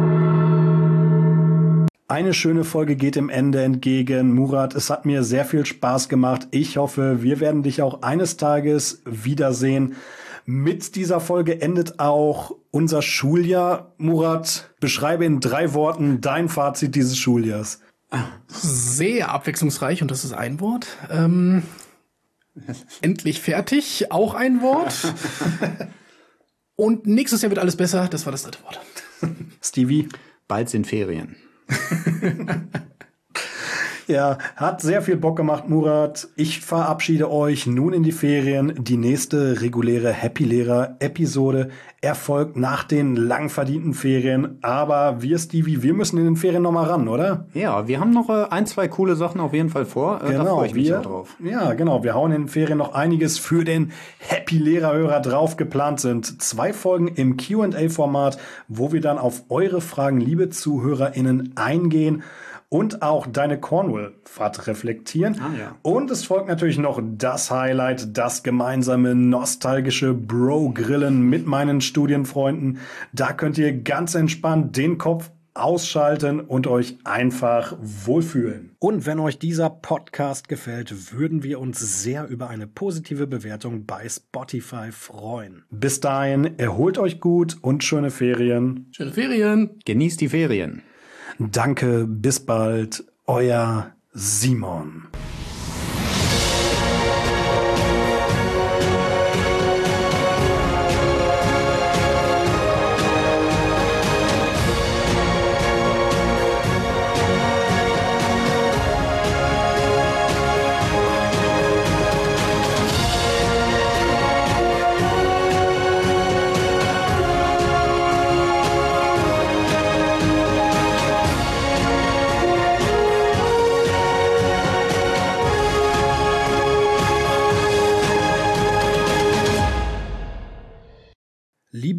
Eine schöne Folge geht dem Ende entgegen. Murat, es hat mir sehr viel Spaß gemacht. Ich hoffe, wir werden dich auch eines Tages wiedersehen. Mit dieser Folge endet auch unser Schuljahr. Murat, beschreibe in drei Worten dein Fazit dieses Schuljahrs. Sehr abwechslungsreich und das ist ein Wort. Ähm, endlich fertig, auch ein Wort. Und nächstes Jahr wird alles besser, das war das dritte Wort. Stevie? Bald sind Ferien. Ja, hat sehr viel Bock gemacht, Murat. Ich verabschiede euch nun in die Ferien. Die nächste reguläre Happy-Lehrer-Episode erfolgt nach den lang verdienten Ferien. Aber wir, Stevie, wir müssen in den Ferien noch mal ran, oder? Ja, wir haben noch äh, ein, zwei coole Sachen auf jeden Fall vor. Äh, da freue ich mich wir, auch drauf. Ja, genau. Wir hauen in den Ferien noch einiges für den Happy-Lehrer-Hörer drauf. Geplant sind zwei Folgen im Q and A-Format, wo wir dann auf eure Fragen, liebe ZuhörerInnen, eingehen und auch deine Cornwall-Fahrt reflektieren. Ah, ja. Und es folgt natürlich noch das Highlight, das gemeinsame nostalgische Bro-Grillen mit meinen Studienfreunden. Da könnt ihr ganz entspannt den Kopf ausschalten und euch einfach wohlfühlen. Und wenn euch dieser Podcast gefällt, würden wir uns sehr über eine positive Bewertung bei Spotify freuen. Bis dahin, erholt euch gut und schöne Ferien. Schöne Ferien. Genießt die Ferien. Danke, bis bald, euer Simon.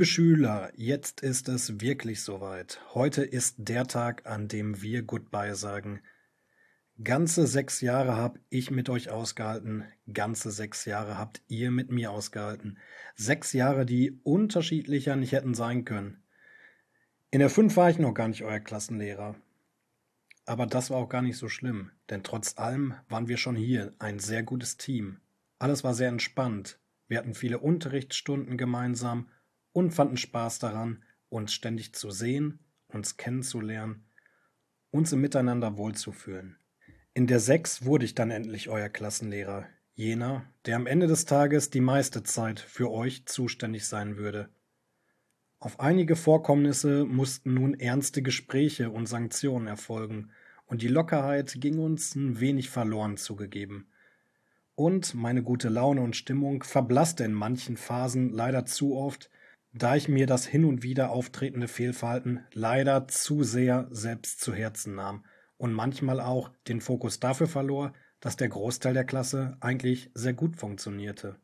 Liebe Schüler, jetzt ist es wirklich soweit. Heute ist der Tag, an dem wir Goodbye sagen. Ganze sechs Jahre hab ich mit euch ausgehalten, ganze sechs Jahre habt ihr mit mir ausgehalten. Sechs Jahre, die unterschiedlicher nicht hätten sein können. In der fünf war ich noch gar nicht euer Klassenlehrer. Aber das war auch gar nicht so schlimm, denn trotz allem waren wir schon hier ein sehr gutes Team. Alles war sehr entspannt. Wir hatten viele Unterrichtsstunden gemeinsam und fanden Spaß daran, uns ständig zu sehen, uns kennenzulernen, uns im Miteinander wohlzufühlen. In der sechs wurde ich dann endlich euer Klassenlehrer, jener, der am Ende des Tages die meiste Zeit für euch zuständig sein würde. Auf einige Vorkommnisse mussten nun ernste Gespräche und Sanktionen erfolgen, und die Lockerheit ging uns ein wenig verloren zugegeben. Und meine gute Laune und Stimmung verblasste in manchen Phasen leider zu oft, da ich mir das hin und wieder auftretende Fehlverhalten leider zu sehr selbst zu Herzen nahm und manchmal auch den Fokus dafür verlor, dass der Großteil der Klasse eigentlich sehr gut funktionierte.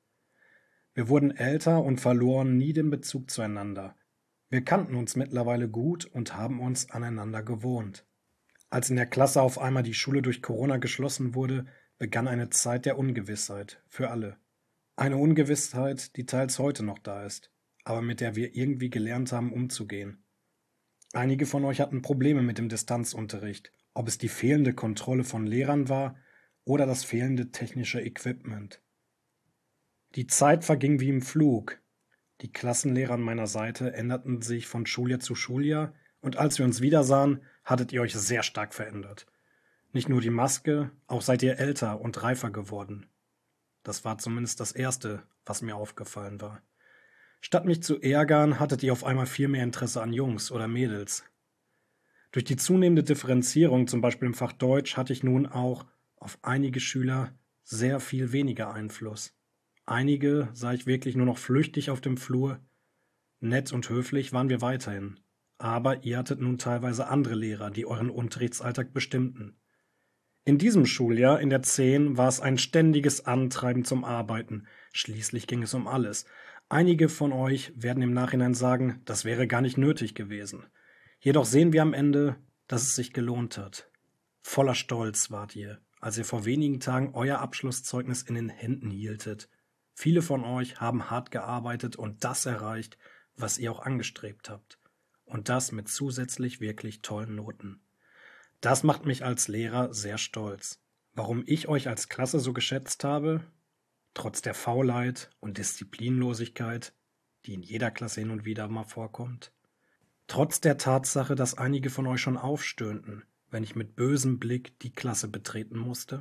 Wir wurden älter und verloren nie den Bezug zueinander. Wir kannten uns mittlerweile gut und haben uns aneinander gewohnt. Als in der Klasse auf einmal die Schule durch Corona geschlossen wurde, begann eine Zeit der Ungewissheit für alle. Eine Ungewissheit, die teils heute noch da ist, aber mit der wir irgendwie gelernt haben, umzugehen. Einige von euch hatten Probleme mit dem Distanzunterricht, ob es die fehlende Kontrolle von Lehrern war oder das fehlende technische Equipment. Die Zeit verging wie im Flug. Die Klassenlehrer an meiner Seite änderten sich von Schuljahr zu Schuljahr, und als wir uns wiedersahen, hattet ihr euch sehr stark verändert. Nicht nur die Maske, auch seid ihr älter und reifer geworden. Das war zumindest das Erste, was mir aufgefallen war. Statt mich zu ärgern, hattet ihr auf einmal viel mehr Interesse an Jungs oder Mädels. Durch die zunehmende Differenzierung, zum Beispiel im Fach Deutsch, hatte ich nun auch auf einige Schüler sehr viel weniger Einfluss. Einige sah ich wirklich nur noch flüchtig auf dem Flur. Nett und höflich waren wir weiterhin. Aber ihr hattet nun teilweise andere Lehrer, die euren Unterrichtsalltag bestimmten. In diesem Schuljahr, in der zehn, war es ein ständiges Antreiben zum Arbeiten. Schließlich ging es um alles. Einige von euch werden im Nachhinein sagen, das wäre gar nicht nötig gewesen. Jedoch sehen wir am Ende, dass es sich gelohnt hat. Voller Stolz wart ihr, als ihr vor wenigen Tagen euer Abschlusszeugnis in den Händen hieltet. Viele von euch haben hart gearbeitet und das erreicht, was ihr auch angestrebt habt. Und das mit zusätzlich wirklich tollen Noten. Das macht mich als Lehrer sehr stolz. Warum ich euch als Klasse so geschätzt habe? Trotz der Faulheit und Disziplinlosigkeit, die in jeder Klasse hin und wieder mal vorkommt. Trotz der Tatsache, dass einige von euch schon aufstöhnten, wenn ich mit bösem Blick die Klasse betreten musste.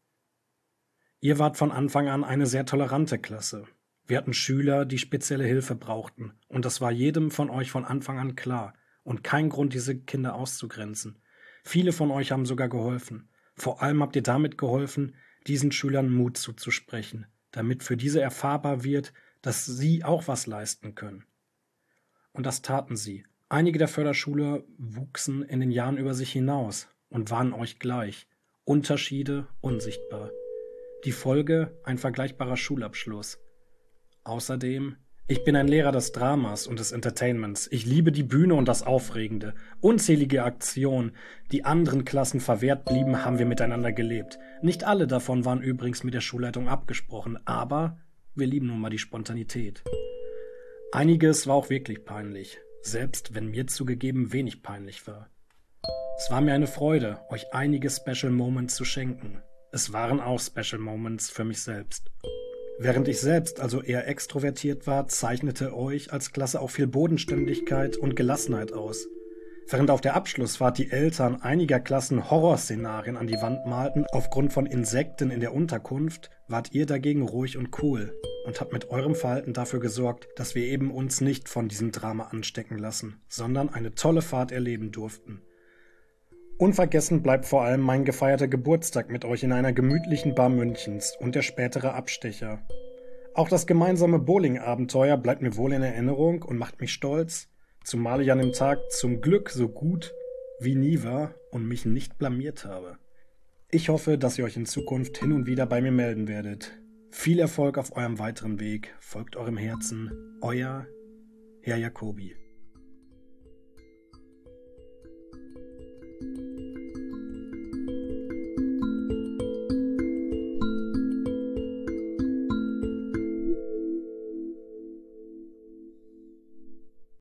Ihr wart von Anfang an eine sehr tolerante Klasse. Wir hatten Schüler, die spezielle Hilfe brauchten, und das war jedem von euch von Anfang an klar und kein Grund, diese Kinder auszugrenzen. Viele von euch haben sogar geholfen. Vor allem habt ihr damit geholfen, diesen Schülern Mut zuzusprechen, damit für diese erfahrbar wird, dass sie auch was leisten können. Und das taten sie. Einige der Förderschüler wuchsen in den Jahren über sich hinaus und waren euch gleich. Unterschiede unsichtbar. Die Folge ein vergleichbarer Schulabschluss. Außerdem, ich bin ein Lehrer des Dramas und des Entertainments. Ich liebe die Bühne und das Aufregende. Unzählige Aktionen, die anderen Klassen verwehrt blieben, haben wir miteinander gelebt. Nicht alle davon waren übrigens mit der Schulleitung abgesprochen, aber wir lieben nun mal die Spontanität. Einiges war auch wirklich peinlich, selbst wenn mir zugegeben wenig peinlich war. Es war mir eine Freude, euch einige Special Moments zu schenken. Es waren auch Special Moments für mich selbst. Während ich selbst also eher extrovertiert war, zeichnete euch als Klasse auch viel Bodenständigkeit und Gelassenheit aus. Während auf der Abschlussfahrt die Eltern einiger Klassen Horrorszenarien an die Wand malten aufgrund von Insekten in der Unterkunft, wart ihr dagegen ruhig und cool und habt mit eurem Verhalten dafür gesorgt, dass wir eben uns nicht von diesem Drama anstecken lassen, sondern eine tolle Fahrt erleben durften. Unvergessen bleibt vor allem mein gefeierter Geburtstag mit euch in einer gemütlichen Bar Münchens und der spätere Abstecher. Auch das gemeinsame Bowling-Abenteuer bleibt mir wohl in Erinnerung und macht mich stolz, zumal ich an dem Tag zum Glück so gut wie nie war und mich nicht blamiert habe. Ich hoffe, dass ihr euch in Zukunft hin und wieder bei mir melden werdet. Viel Erfolg auf eurem weiteren Weg, folgt eurem Herzen, euer Herr Jacobi.